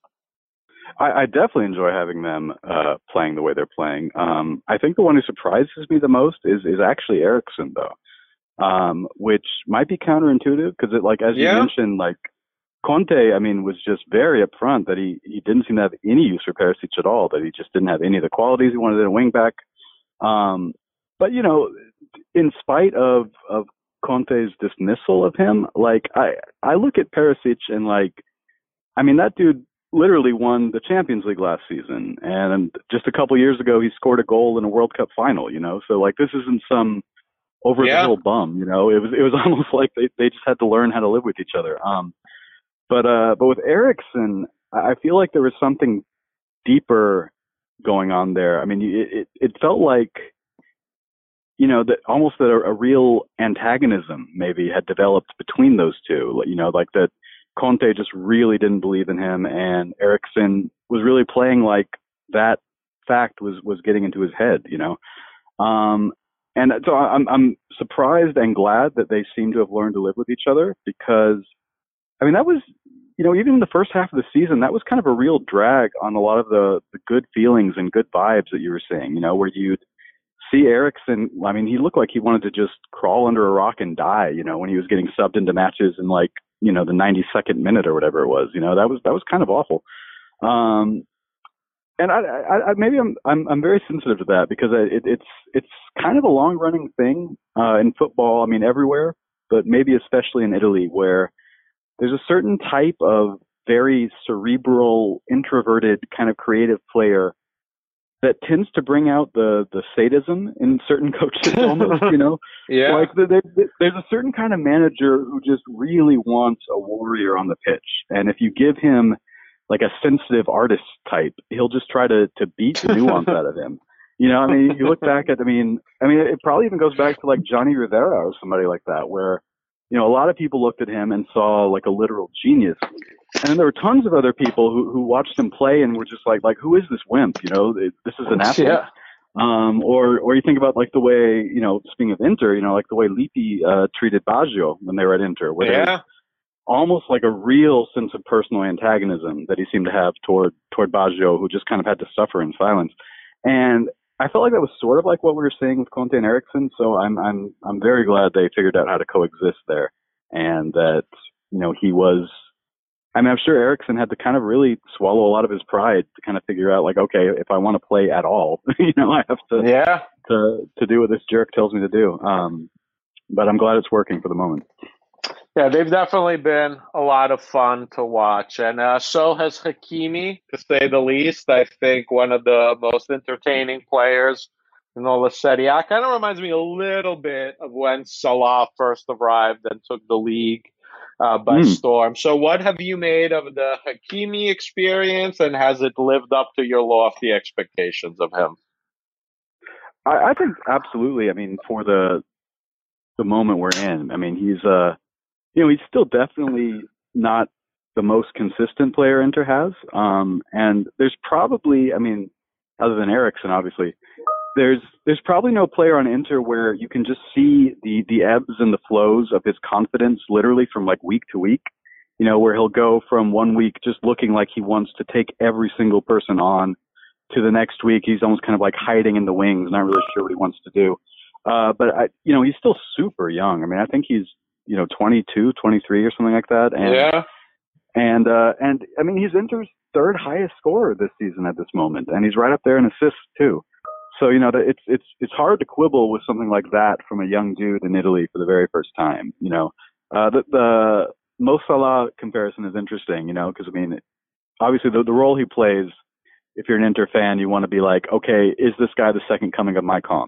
I definitely enjoy having them playing the way they're playing. I think the one who surprises me the most is actually Eriksen, though, which might be counterintuitive because, as you mentioned, Conte, was just very upfront that he didn't seem to have any use for Perisic at all, that he just didn't have any of the qualities he wanted in a wing back. But in spite of Conte's dismissal of him, I look at Perisic and that dude literally won the Champions League last season, and just a couple years ago he scored a goal in a World Cup final. So this isn't some over the hill bum. It was almost like they just had to learn how to live with each other. But with Eriksen, I feel like there was something deeper going on there. It felt like, that a real antagonism maybe had developed between those two. That Conte just really didn't believe in him, and Eriksen was really playing like that fact was getting into his head. And so I'm surprised and glad that they seem to have learned to live with each other, because that was, even in the first half of the season, that was kind of a real drag on a lot of the good feelings and good vibes that you were seeing, where you'd see Eriksson. I mean, he looked like he wanted to just crawl under a rock and die, when he was getting subbed into matches in the 92nd minute or whatever it was. That was kind of awful. And I maybe I'm very sensitive to that because it's kind of a long running thing in football. I mean, everywhere, but maybe especially in Italy, where there's a certain type of very cerebral, introverted kind of creative player that tends to bring out the sadism in certain coaches almost, Yeah. Like there's a certain kind of manager who just really wants a warrior on the pitch. And if you give him like a sensitive artist type, he'll just try to beat the nuance out of him. You look back at, it probably even goes back to like Johnny Rivera or somebody like that, where, a lot of people looked at him and saw like a literal genius. And then there were tons of other people who watched him play and were just like, who is this wimp? This is an athlete. Yeah. Or you think about like the way, speaking of Inter, like the way Lippi treated Baggio when they were at Inter, where there was almost like a real sense of personal antagonism that he seemed to have toward Baggio, who just kind of had to suffer in silence. And I felt like that was sort of like what we were seeing with Conte and Eriksson. So I'm very glad they figured out how to coexist there, and that he was. I'm sure Eriksson had to kind of really swallow a lot of his pride to kind of figure out like, okay, if I want to play at all, I have to do what this jerk tells me to do. But I'm glad it's working for the moment. Yeah, they've definitely been a lot of fun to watch. And so has Hakimi, to say the least. I think one of the most entertaining players in all of Serie A. Kind of reminds me a little bit of when Salah first arrived and took the league by storm. So what have you made of the Hakimi experience, and has it lived up to your lofty expectations of him? I think absolutely. For the moment we're in, he's he's still definitely not the most consistent player Inter has. And there's probably, other than Eriksson, obviously, there's probably no player on Inter where you can just see the ebbs and the flows of his confidence literally from like week to week, where he'll go from one week just looking like he wants to take every single person on to the next week. He's almost kind of like hiding in the wings, not really sure what he wants to do. But he's still super young. I think he's, 22, 23 or something like that. And he's Inter's third highest scorer this season at this moment, and he's right up there in assists too. So, it's hard to quibble with something like that from a young dude in Italy for the very first time. The Mo Salah comparison is interesting, because obviously the role he plays, if you're an Inter fan, you want to be like, okay, is this guy the second coming of Maicon,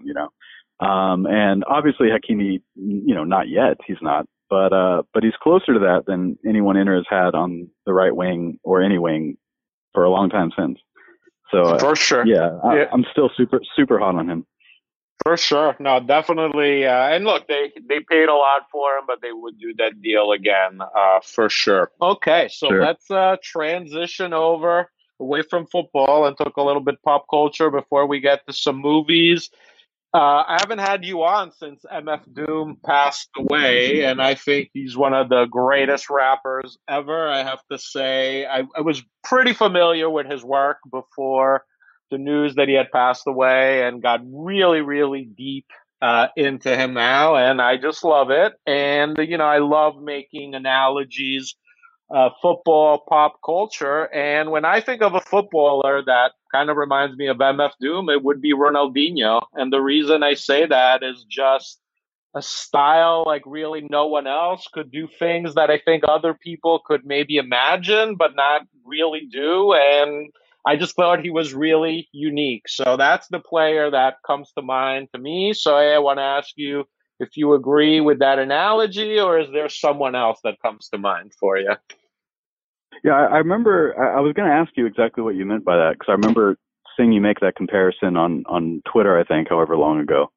and obviously Hakimi, not yet, he's not, but he's closer to that than anyone Inter has had on the right wing or any wing for a long time since. So for sure, I'm still super, super hot on him. For sure. No, definitely. And look, they paid a lot for him, but they would do that deal again, for sure. Okay, so let's transition away from football and talk a little bit pop culture before we get to some movies. I haven't had you on since MF Doom passed away, and I think he's one of the greatest rappers ever. I have to say, I was pretty familiar with his work before the news that he had passed away, and got really, really deep into him now, and I just love it. And, I love making analogies, football, pop culture. And when I think of a footballer that kind of reminds me of MF Doom, it would be Ronaldinho. And the reason I say that is just a style like really no one else could do, things that I think other people could maybe imagine, but not really do. And I just thought he was really unique. So that's the player that comes to mind to me. So I want to ask you if you agree with that analogy, or is there someone else that comes to mind for you? Yeah, I remember, I was going to ask you exactly what you meant by that, because I remember seeing you make that comparison on Twitter, I think, however long ago.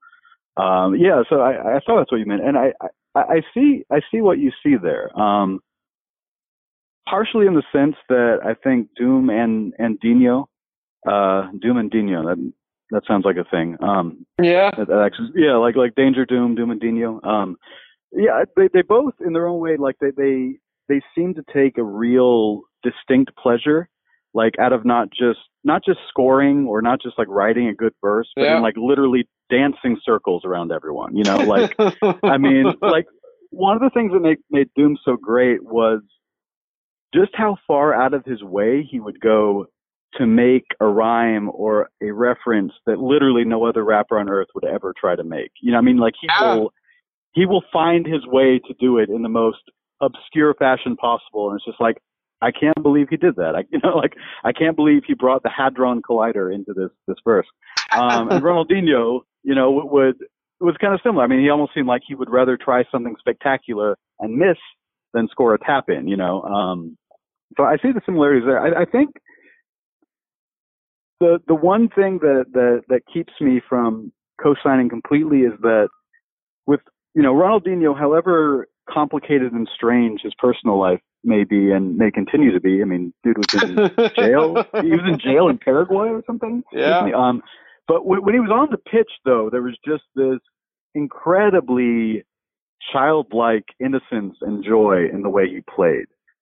So I thought that's what you meant. And I see what you see there. Partially in the sense that I think Doom and Dino, that sounds like a thing. Like Danger Doom and Dino. They both in their own way, like they they seem to take a real distinct pleasure, like out of not just scoring or not just like writing a good verse, but in like literally dancing circles around everyone. You know, like I mean, like one of the things that made Doom so great was just how far out of his way he would go to make a rhyme or a reference that literally no other rapper on earth would ever try to make. You know, I mean, like he will find his way to do it in the most obscure fashion possible, and it's just like, I can't believe he did that. I can't believe he brought the Hadron Collider into this verse. And Ronaldinho, you know, was kind of similar. I mean, he almost seemed like he would rather try something spectacular and miss than score a tap in. You know, so I see the similarities there. I think the one thing that keeps me from co-signing completely is that with, you know, Ronaldinho, however complicated and strange his personal life may be and may continue to be. I mean, dude was in jail. He was in jail in Paraguay or something. Yeah. But when he was on the pitch, though, there was just this incredibly childlike innocence and joy in the way he played.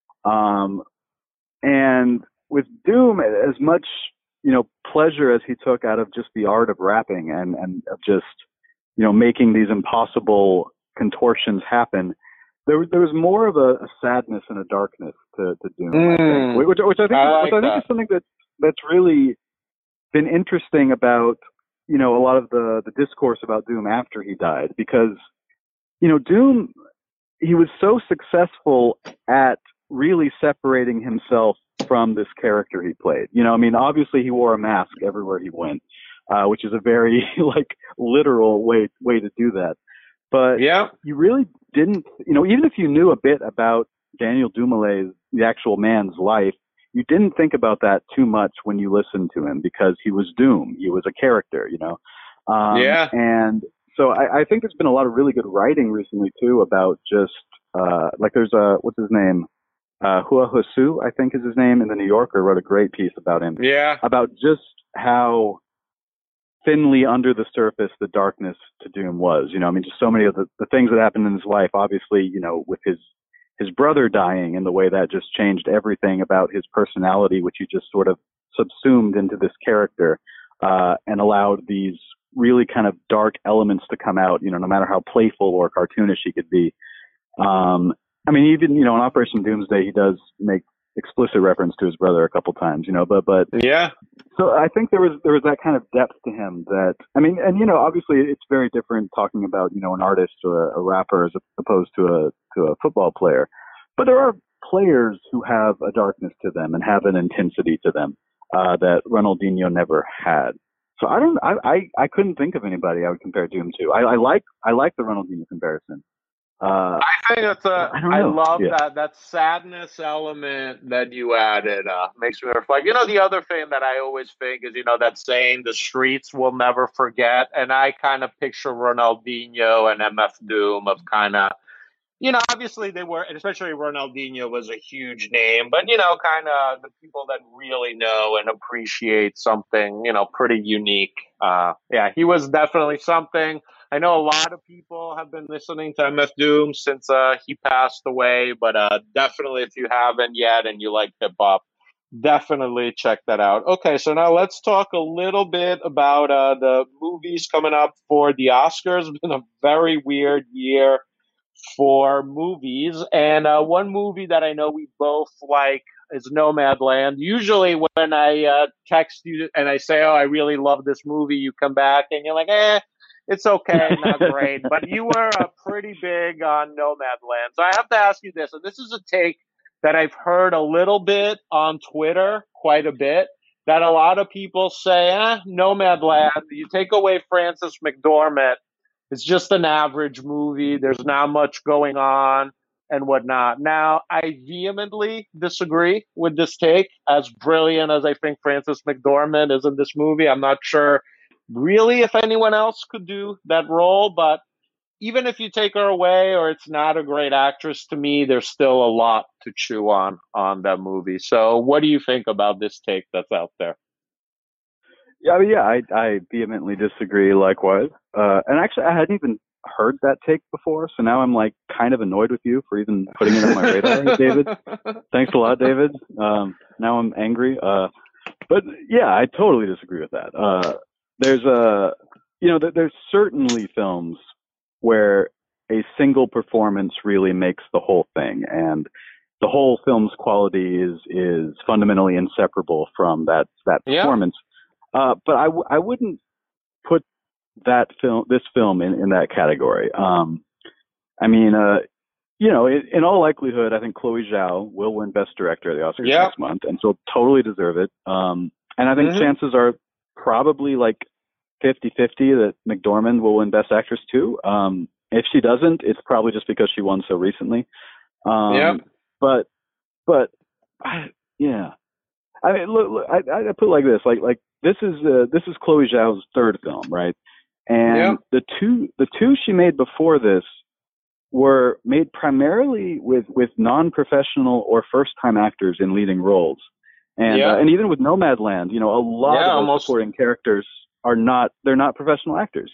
And with Doom, as much, you know, pleasure as he took out of just the art of rapping and of just, you know, making these impossible contortions happen, there was more of a sadness and a darkness to Doom, I think, which I think is something that's really been interesting about, you know, a lot of the discourse about Doom after he died, because, you know, Doom, he was so successful at really separating himself from this character he played. You know, I mean, obviously he wore a mask everywhere he went, which is a very like literal way to do that. But you really didn't, you know, even if you knew a bit about Daniel Dumoulin, the actual man's life, you didn't think about that too much when you listened to him, because he was Doom. He was a character, you know. And so I think there's been a lot of really good writing recently too about just like there's what's his name? Hua Hosu, I think is his name, in the New Yorker, wrote a great piece about him. Yeah. About just how thinly under the surface the darkness to Doom was. You know, I mean, just so many of the things that happened in his life, obviously, you know, with his brother dying and the way that just changed everything about his personality, which he just sort of subsumed into this character, and allowed these really kind of dark elements to come out, you know, no matter how playful or cartoonish he could be. I mean, even, you know, in Operation Doomsday, he does make explicit reference to his brother a couple times, you know, but yeah. So I think there was that kind of depth to him that, I mean, and, you know, obviously it's very different talking about, you know, an artist or a rapper as opposed to a football player. But there are players who have a darkness to them and have an intensity to them, that Ronaldinho never had. So I couldn't think of anybody I would compare Doom to. I like the Ronaldinho comparison. I think I love that sadness element that you added. Makes me reflect. You know, the other thing that I always think is, you know, that saying, the streets will never forget. And I kind of picture Ronaldinho and MF Doom of kind of, you know, obviously they were, and especially Ronaldinho was a huge name, but, you know, kind of the people that really know and appreciate something, you know, pretty unique. Yeah, he was definitely something. I know a lot of people have been listening to MF Doom since he passed away, but definitely if you haven't yet and you like hip hop, definitely check that out. Okay, so now let's talk a little bit about the movies coming up for the Oscars. It's been a very weird year for movies, and one movie that I know we both like is Nomadland. Usually when I text you and I say, oh, I really love this movie, you come back and you're like, it's okay, not great. But you were pretty big on Nomadland. So I have to ask you this, and this is a take that I've heard a little bit on Twitter, quite a bit, that a lot of people say, Nomadland, you take away Frances McDormand, it's just an average movie. There's not much going on and whatnot. Now, I vehemently disagree with this take. As brilliant as I think Frances McDormand is in this movie, I'm not sure really if anyone else could do that role. But even if you take her away or it's not a great actress, to me, there's still a lot to chew on that movie. So what do you think about this take that's out there? Yeah, I mean, I vehemently disagree likewise. And actually, I heard that take before, so now I'm like kind of annoyed with you for even putting it on my radar, David. Thanks a lot, David. Now I'm angry. But yeah, I totally disagree with that. There's certainly films where a single performance really makes the whole thing, and the whole film's quality is fundamentally inseparable from that performance. But I wouldn't put this film in that category. In all likelihood, I think Chloe Zhao will win Best Director at the Oscars next month, and she'll totally deserve it. And I think chances are probably like 50-50 that McDormand will win Best Actress too. If she doesn't, it's probably just because she won so recently. But yeah. I mean, look, I put it like this: like this is Chloe Zhao's third film, right? And the two she made before this were made primarily with non-professional or first-time actors in leading roles, and even with Nomadland, a lot of those supporting characters they're not professional actors,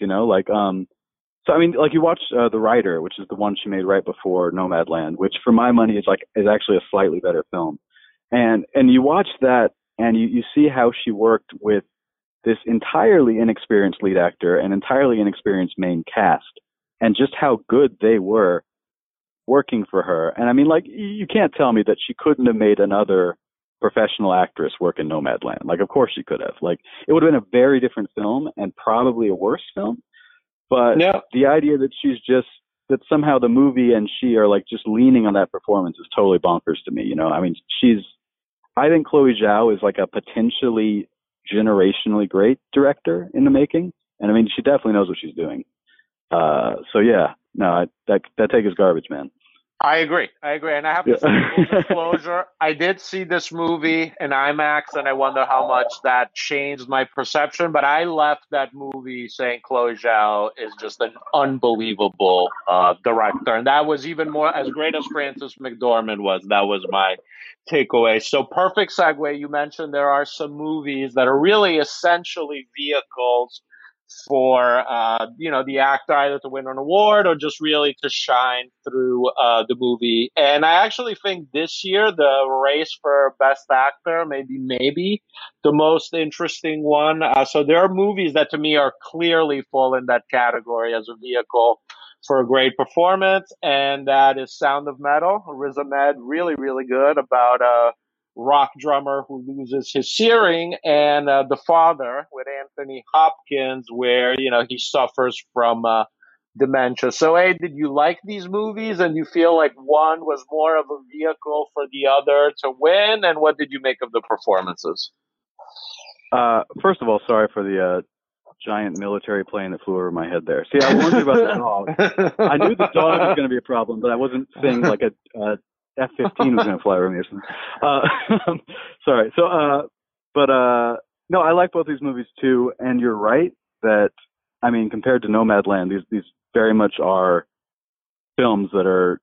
So I mean, like you watch The Writer, which is the one she made right before Nomadland, which for my money is actually a slightly better film. And you watch that and you see how she worked with this entirely inexperienced lead actor and entirely inexperienced main cast, and just how good they were working for her. And I mean, like, you can't tell me that she couldn't have made another professional actress work in Nomadland. Like, of course she could have. Like, it would have been a very different film and probably a worse film. But the idea that somehow the movie and she are like just leaning on that performance is totally bonkers to me. I mean, I think Chloe Zhao is like a potentially generationally great director in the making. And I mean, she definitely knows what she's doing. So yeah, no, that take is garbage, man. I agree. And I have to say, full disclosure, I did see this movie in IMAX, and I wonder how much that changed my perception. But I left that movie saying Chloe Zhao is just an unbelievable director. And that was even more, as great as Frances McDormand was, that was my takeaway. So perfect segue. You mentioned there are some movies that are really essentially vehicles for the actor either to win an award or just really to shine through the movie. And I actually think this year the race for Best Actor maybe the most interesting one. So there are movies that to me are clearly fall in that category as a vehicle for a great performance, and that is Sound of Metal. Riz Ahmed, really, really good, about a rock drummer who loses his hearing, and The Father with Anthony Hopkins, where he suffers from dementia. So, did you like these movies, and you feel like one was more of a vehicle for the other to win? And what did you make of the performances? First of all, sorry for the giant military plane that flew over my head there. See, I warned you about the dog. I knew the dog was going to be a problem, but I wasn't saying like a F-15 was going to fly over me or something. Sorry. So, no, I like both these movies too. And you're right that, I mean, compared to Nomadland, these very much are films that are,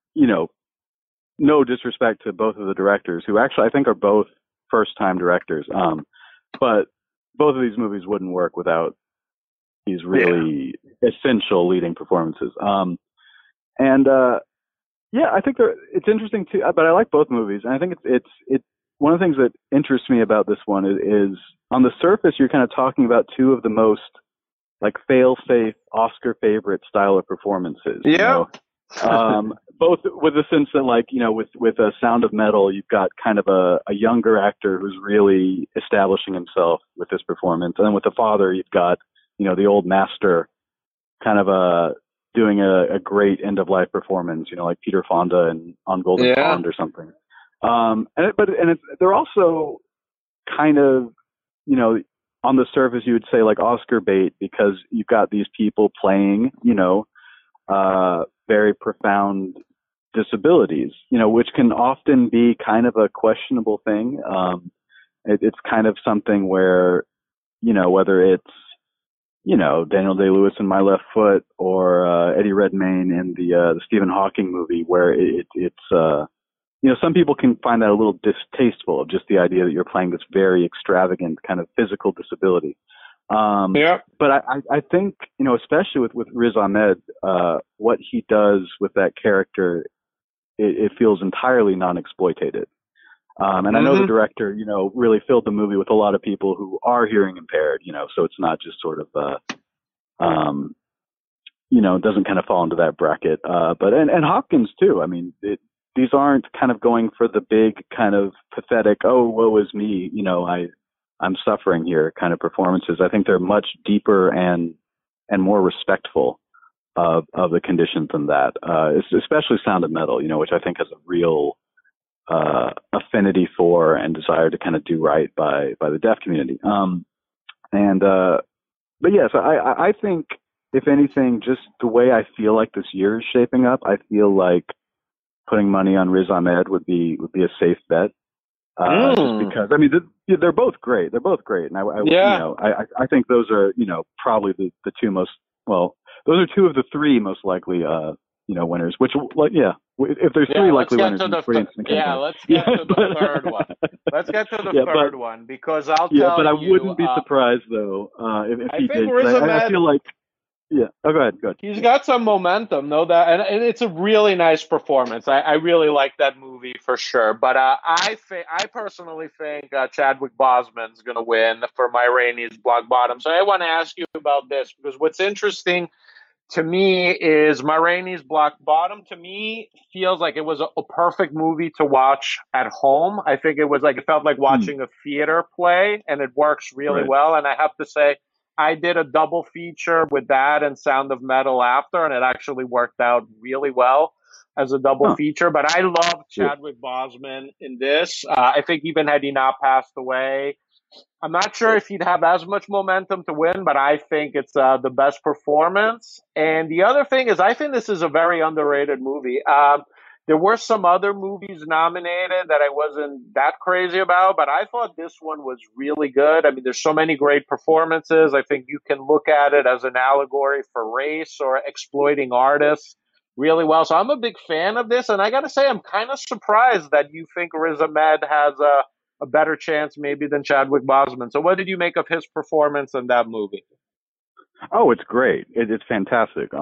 no disrespect to both of the directors, who actually I think are both first-time directors. But both of these movies wouldn't work without these really essential leading performances. Yeah, I think it's interesting too, but I like both movies. And I think it's one of the things that interests me about this one is on the surface, you're kind of talking about two of the most like fail-safe Oscar favorite style of performances. Yeah. Both with the sense that like, with a Sound of Metal, you've got kind of a younger actor who's really establishing himself with this performance. And then with The Father, you've got, the old master kind of doing a great end-of-life performance, like Peter Fonda and On Golden Pond or something. They're also kind of, on the surface you would say like Oscar bait, because you've got these people playing, very profound disabilities, which can often be kind of a questionable thing. It's kind of something where, whether it's, Daniel Day-Lewis in My Left Foot or Eddie Redmayne in the Stephen Hawking movie, where it's some people can find that a little distasteful of just the idea that you're playing this very extravagant kind of physical disability. Yeah. But I think, especially with Riz Ahmed, what he does with that character, it feels entirely non-exploitative. And I know the director, really filled the movie with a lot of people who are hearing impaired, so it's not just sort of, doesn't kind of fall into that bracket. But Hopkins too. I mean, these aren't kind of going for the big kind of pathetic, oh, woe is me, I'm suffering here kind of performances. I think they're much deeper and more respectful of the conditions than that. Especially Sound of Metal, which I think has a real affinity for and desire to kind of do right by the deaf community. But yes, I think if anything, just the way I feel like this year is shaping up, I feel like putting money on Riz Ahmed would be a safe bet. Just because, I mean, they're both great. They're both great. And I think those are, probably the two most, well, those are two of the three most likely, winners, which, if there's three likely winners. Let's get to the third one. Let's get to the third one, because I'll tell you. Yeah, but I wouldn't be surprised, though, if he did. I feel like, yeah. Oh, go ahead. He's got some momentum, and it's a really nice performance. I really like that movie for sure. But I personally think Chadwick Boseman's going to win for Ma Rainey's Black Bottom. So I want to ask you about this, because what's interesting to me is Ma Rainey's Black Bottom, to me, feels like it was a perfect movie to watch at home. I think it felt like watching a theater play, and it works really well. And I have to say, I did a double feature with that and Sound of Metal after, and it actually worked out really well as a double feature. But I love Chadwick Boseman in this. I think even had he not passed away, I'm not sure if he'd have as much momentum to win, but I think it's the best performance. And the other thing is, I think this is a very underrated movie. There were some other movies nominated that I wasn't that crazy about, but I thought this one was really good. I mean, there's so many great performances. I think you can look at it as an allegory for race or exploiting artists really well. So I'm a big fan of this, and I got to say, I'm kind of surprised that you think Riz Ahmed has a better chance maybe than Chadwick Boseman. So what did you make of his performance in that movie? Oh, it's great. It's fantastic.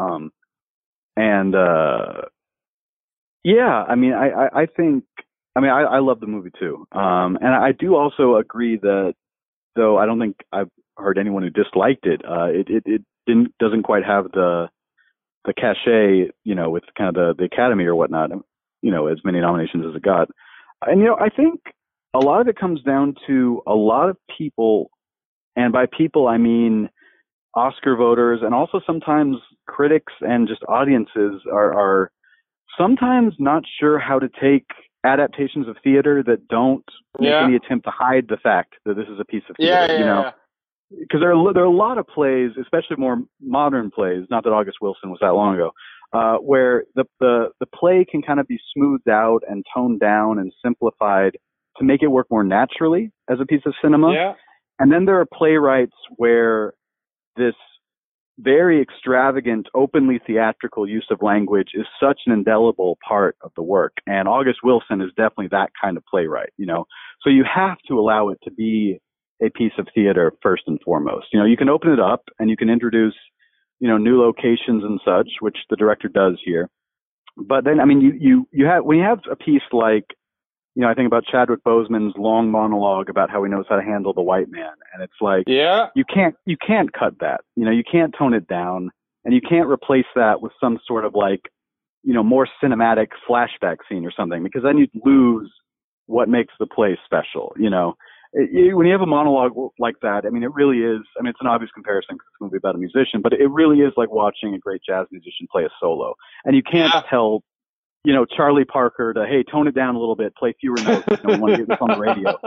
Yeah, I mean, I think, I love the movie too. And I do also agree that, though I don't think I've heard anyone who disliked it, it doesn't quite have the cachet, with kind of the Academy or whatnot, as many nominations as it got. And, I think a lot of it comes down to a lot of people, and by people, I mean Oscar voters, and also sometimes critics and just audiences are sometimes not sure how to take adaptations of theater that don't make any attempt to hide the fact that this is a piece of theater, because there are a lot of plays, especially more modern plays, not that August Wilson was that long ago, where the play can kind of be smoothed out and toned down and simplified to make it work more naturally as a piece of cinema. Yeah. And then there are playwrights where this very extravagant, openly theatrical use of language is such an indelible part of the work. And August Wilson is definitely that kind of playwright, So you have to allow it to be a piece of theater first and foremost. You can open it up and you can introduce, new locations and such, which the director does here. But then, I mean, when you have a piece like, I think about Chadwick Boseman's long monologue about how he knows how to handle the white man. And it's like, you can't cut that, you can't tone it down, and you can't replace that with some sort of more cinematic flashback scene or something, because then you'd lose what makes the play special. When you have a monologue like that, I mean, it really is, it's an obvious comparison because it's a movie about a musician, but it really is like watching a great jazz musician play a solo. And you can't tell, Charlie Parker to, hey, tone it down a little bit, play fewer notes. We want to get this on the radio,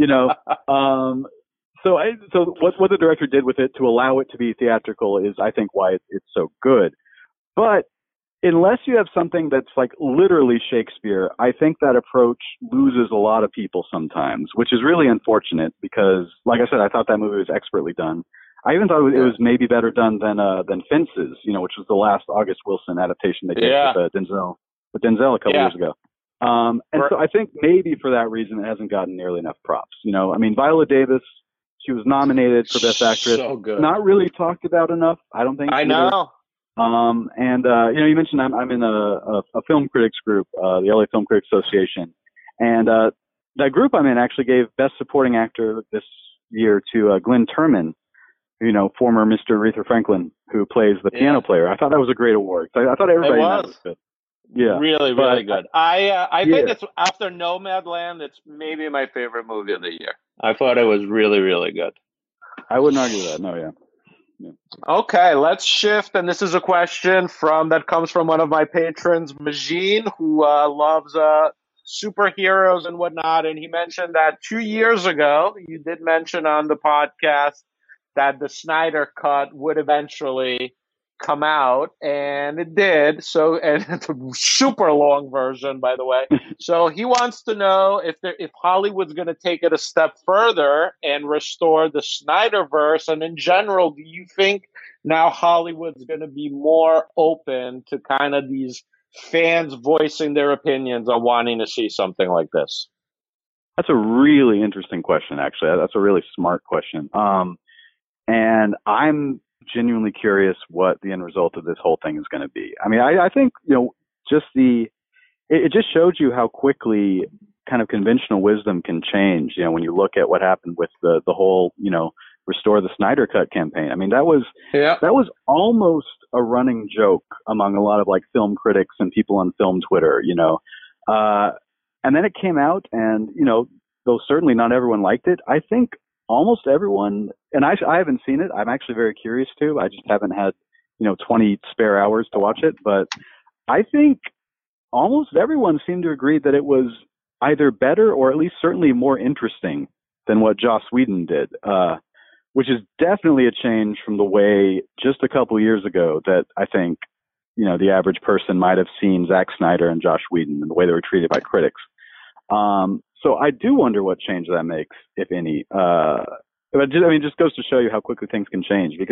So what the director did with it to allow it to be theatrical is, I think, why it's so good. But unless you have something that's like literally Shakespeare, I think that approach loses a lot of people sometimes, which is really unfortunate because, like I said, I thought that movie was expertly done. I even thought it was maybe better done than Fences, which was the last August Wilson adaptation they did with Denzel a couple years ago. So I think maybe for that reason it hasn't gotten nearly enough props. Viola Davis, She was nominated for Best Actress. So good. Not really talked about enough, I don't think. I either. know. And you mentioned I'm in a film critics group, the LA Film Critics Association, and that group I'm in actually gave Best Supporting Actor this year to Glenn Turman, former Mr. Aretha Franklin, who plays the piano player. I thought that was a great award. I thought everybody was good. Yeah, really, really good. I think it's after Nomadland. It's maybe my favorite movie of the year. I thought it was really, really good. I wouldn't argue that. No, yeah. Okay, let's shift. And this is a question that comes from one of my patrons, Majin, who loves superheroes and whatnot. And he mentioned that 2 years ago, you did mention on the podcast that the Snyder Cut would eventually come out, and it did. So, and it's a super long version, by the way. So he wants to know if Hollywood's going to take it a step further and restore the Snyderverse. And in general, do you think now Hollywood's going to be more open to kind of these fans voicing their opinions on wanting to see something like this? That's a really interesting question, actually. That's a really smart question. And I'm genuinely curious what the end result of this whole thing is going to be. I mean, I think, it just showed you how quickly kind of conventional wisdom can change, when you look at what happened with the whole, Restore the Snyder Cut campaign. I mean, that was almost a running joke among a lot of like film critics and people on film Twitter, and then it came out and, though certainly not everyone liked it, I think almost everyone, and I haven't seen it. I'm actually very curious to. I just haven't had, 20 spare hours to watch it. But I think almost everyone seemed to agree that it was either better or at least certainly more interesting than what Joss Whedon did, which is definitely a change from the way just a couple years ago that I think, the average person might have seen Zack Snyder and Joss Whedon and the way they were treated by critics. So I do wonder what change that makes, if any. It just goes to show you how quickly things can change. Because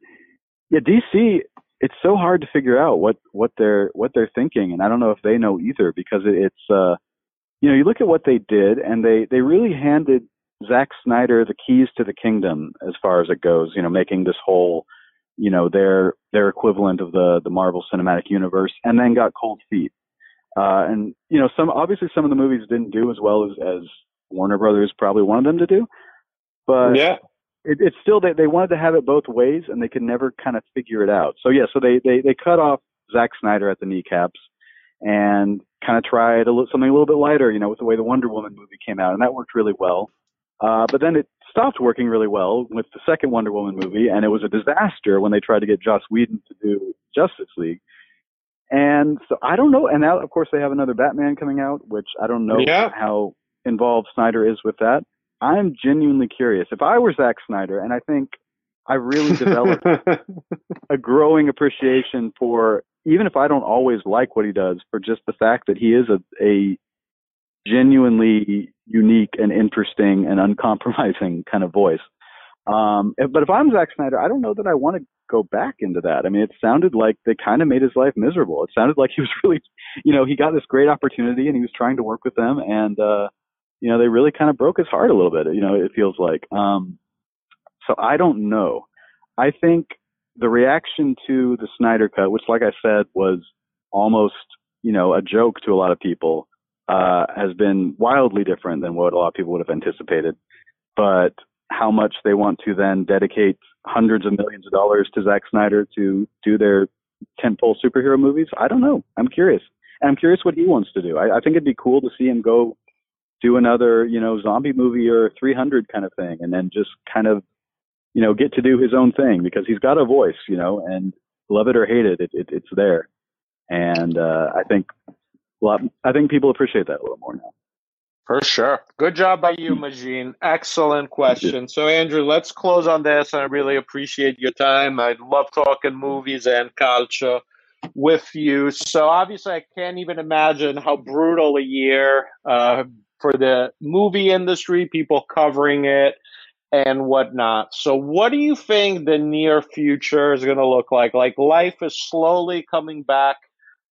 DC, it's so hard to figure out what they're thinking, and I don't know if they know either. Because it's you look at what they did, and they really handed Zack Snyder the keys to the kingdom as far as it goes. Making this whole their equivalent of the Marvel Cinematic Universe, and then got cold feet. And some of the movies didn't do as well as Warner Brothers probably wanted them to do, but it's still they wanted to have it both ways, and they could never kind of figure it out. So they cut off Zack Snyder at the kneecaps and kind of tried something a little bit lighter, with the way the Wonder Woman movie came out, and that worked really well. But then it stopped working really well with the second Wonder Woman movie, and it was a disaster when they tried to get Joss Whedon to do Justice League. And so I don't know. And now, of course, they have another Batman coming out, which I don't know how involved Snyder is with that. I'm genuinely curious. If I were Zack Snyder, and I think I really developed a growing appreciation for, even if I don't always like what he does, for just the fact that he is a genuinely unique and interesting and uncompromising kind of voice. But if I'm Zack Snyder, I don't know that I want to go back into that. I mean, it sounded like they kind of made his life miserable. It sounded like he was really, he got this great opportunity and he was trying to work with them, and they really kind of broke his heart a little bit. It feels like. So I don't know. I think the reaction to the Snyder Cut, which, like I said, was almost, a joke to a lot of people, has been wildly different than what a lot of people would have anticipated. But how much they want to then dedicate hundreds of millions of dollars to Zack Snyder to do their tentpole superhero movies, I don't know. I'm curious. And I'm curious what he wants to do. I think it'd be cool to see him go do another, zombie movie or 300 kind of thing, and then just kind of, get to do his own thing, because he's got a voice, and love it or hate it, it's there. And I think people appreciate that a little more now. For sure. Good job by you, Majin. Excellent question. So, Andrew, let's close on this. I really appreciate your time. I love talking movies and culture with you. So, obviously, I can't even imagine how brutal a year for the movie industry, people covering it and whatnot. So, what do you think the near future is going to look like? Like, life is slowly coming back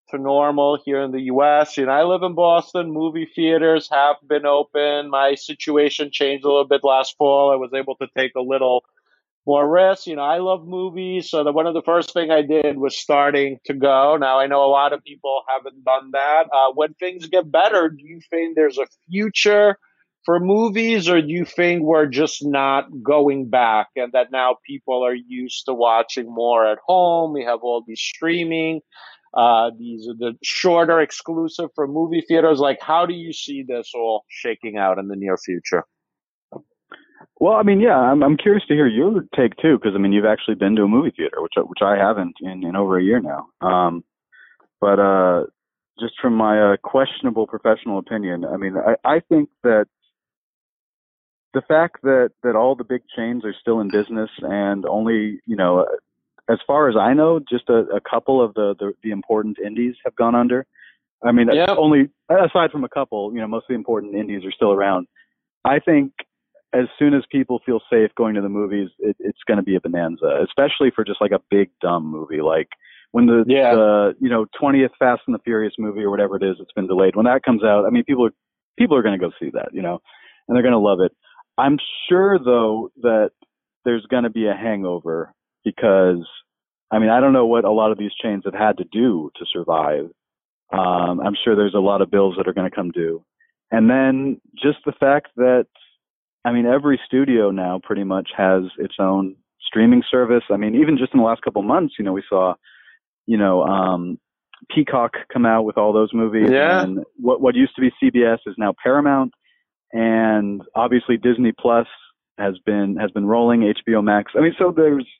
to normal here in the US. I live in Boston. Movie theaters have been open. My situation changed a little bit last fall. I was able to take a little more risk. I love movies, so one of the first thing I did was starting to go. Now I know a lot of people haven't done that. When things get better, do you think there's a future for movies, or do you think we're just not going back, and that now people are used to watching more at home? We have all these streaming. These are the shorter exclusive for movie theaters. Like, how do you see this all shaking out in the near future? Well, I mean, yeah, I'm curious to hear your take too, because I mean, you've actually been to a movie theater, which I haven't in over a year now. But just from my questionable professional opinion, I mean, I think that the fact that all the big chains are still in business, and only, as far as I know, just a couple of the important indies have gone under. I mean, Yep. only aside from a couple, most of the important indies are still around. I think as soon as people feel safe going to the movies, it's going to be a bonanza, especially for just like a big dumb movie, like when the 20th Fast and the Furious movie or whatever it is, it's been delayed. When that comes out, I mean, people are going to go see that, and they're going to love it. I'm sure though that there's going to be a hangover, because I mean, I don't know what a lot of these chains have had to do to survive. I'm sure there's a lot of bills that are going to come due. And then just the fact that, I mean, every studio now pretty much has its own streaming service. I mean, even just in the last couple of months, we saw, Peacock come out with all those movies. Yeah. And what used to be CBS is now Paramount. And obviously Disney Plus has been rolling, HBO Max. I mean, so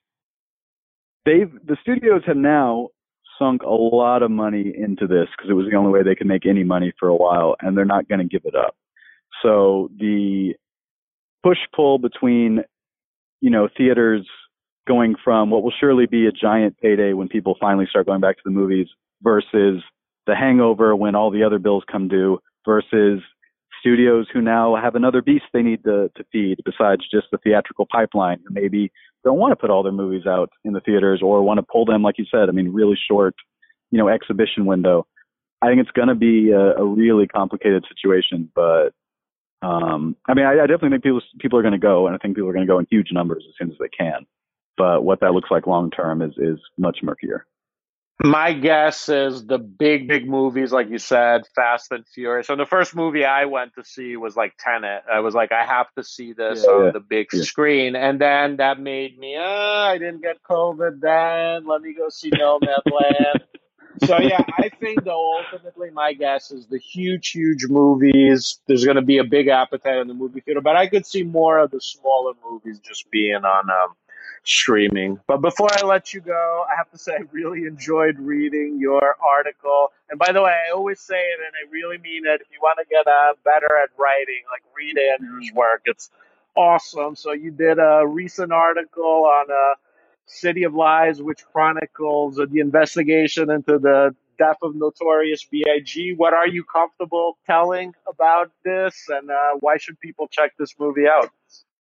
the studios have now sunk a lot of money into this, because it was the only way they could make any money for a while, and they're not going to give it up. So the push-pull between, theaters going from what will surely be a giant payday when people finally start going back to the movies, versus the hangover when all the other bills come due, versus studios who now have another beast they need to feed besides just the theatrical pipeline, who maybe don't want to put all their movies out in the theaters, or want to pull them, like you said, I mean, really short, exhibition window. I think it's going to be a really complicated situation, but I mean, I definitely think people are going to go, and I think people are going to go in huge numbers as soon as they can. But what that looks like long term is much murkier. My guess is the big movies, like you said, Fast and Furious. So the first movie I went to see was like Tenet. I was like, I have to see this on the big screen. And then that made me, I didn't get COVID then. Let me go see Nomadland. So yeah, I think though ultimately my guess is the huge movies. There's going to be a big appetite in the movie theater, but I could see more of the smaller movies just being on streaming. But before I let you go, I have to say I really enjoyed reading your article. And by the way, I always say it, and I really mean it. If you want to get better at writing, like read Andrew's work. It's awesome. So you did a recent article on City of Lies, which chronicles the investigation into the death of Notorious B.I.G. What are you comfortable telling about this, and why should people check this movie out?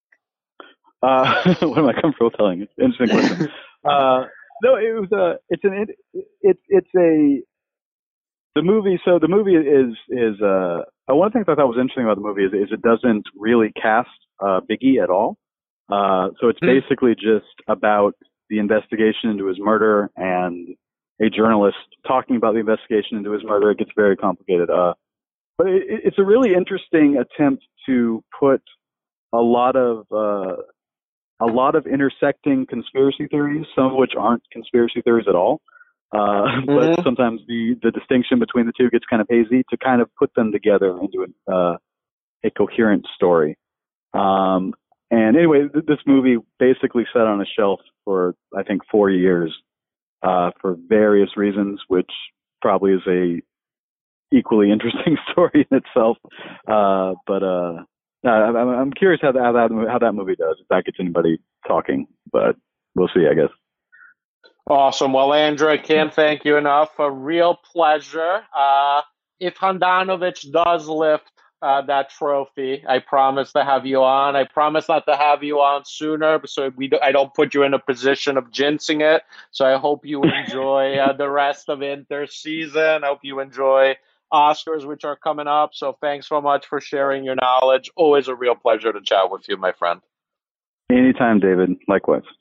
What am I comfortable telling? Interesting question. No, the movie. So the movie is one thing I thought was interesting about the movie is it doesn't really cast Biggie at all. So it's basically just about the investigation into his murder and a journalist talking about the investigation into his murder. It gets very complicated. But it's a really interesting attempt to put a lot of intersecting conspiracy theories, some of which aren't conspiracy theories at all. But sometimes the distinction between the two gets kind of hazy, to kind of put them together into a coherent story. And anyway, this movie basically sat on a shelf for, I think, 4 years, for various reasons, which probably is a equally interesting story in itself. But I'm curious how that movie does, if that gets anybody talking, but we'll see, I guess. Awesome. Well, Andrew, I can't thank you enough. A real pleasure. If Handanovic does lift that trophy. I promise to have you on. I promise not to have you on sooner, so I don't put you in a position of jinxing it. So I hope you enjoy the rest of Inter season. I hope you enjoy Oscars, which are coming up. So thanks so much for sharing your knowledge. Always a real pleasure to chat with you, my friend. Anytime, David. Likewise.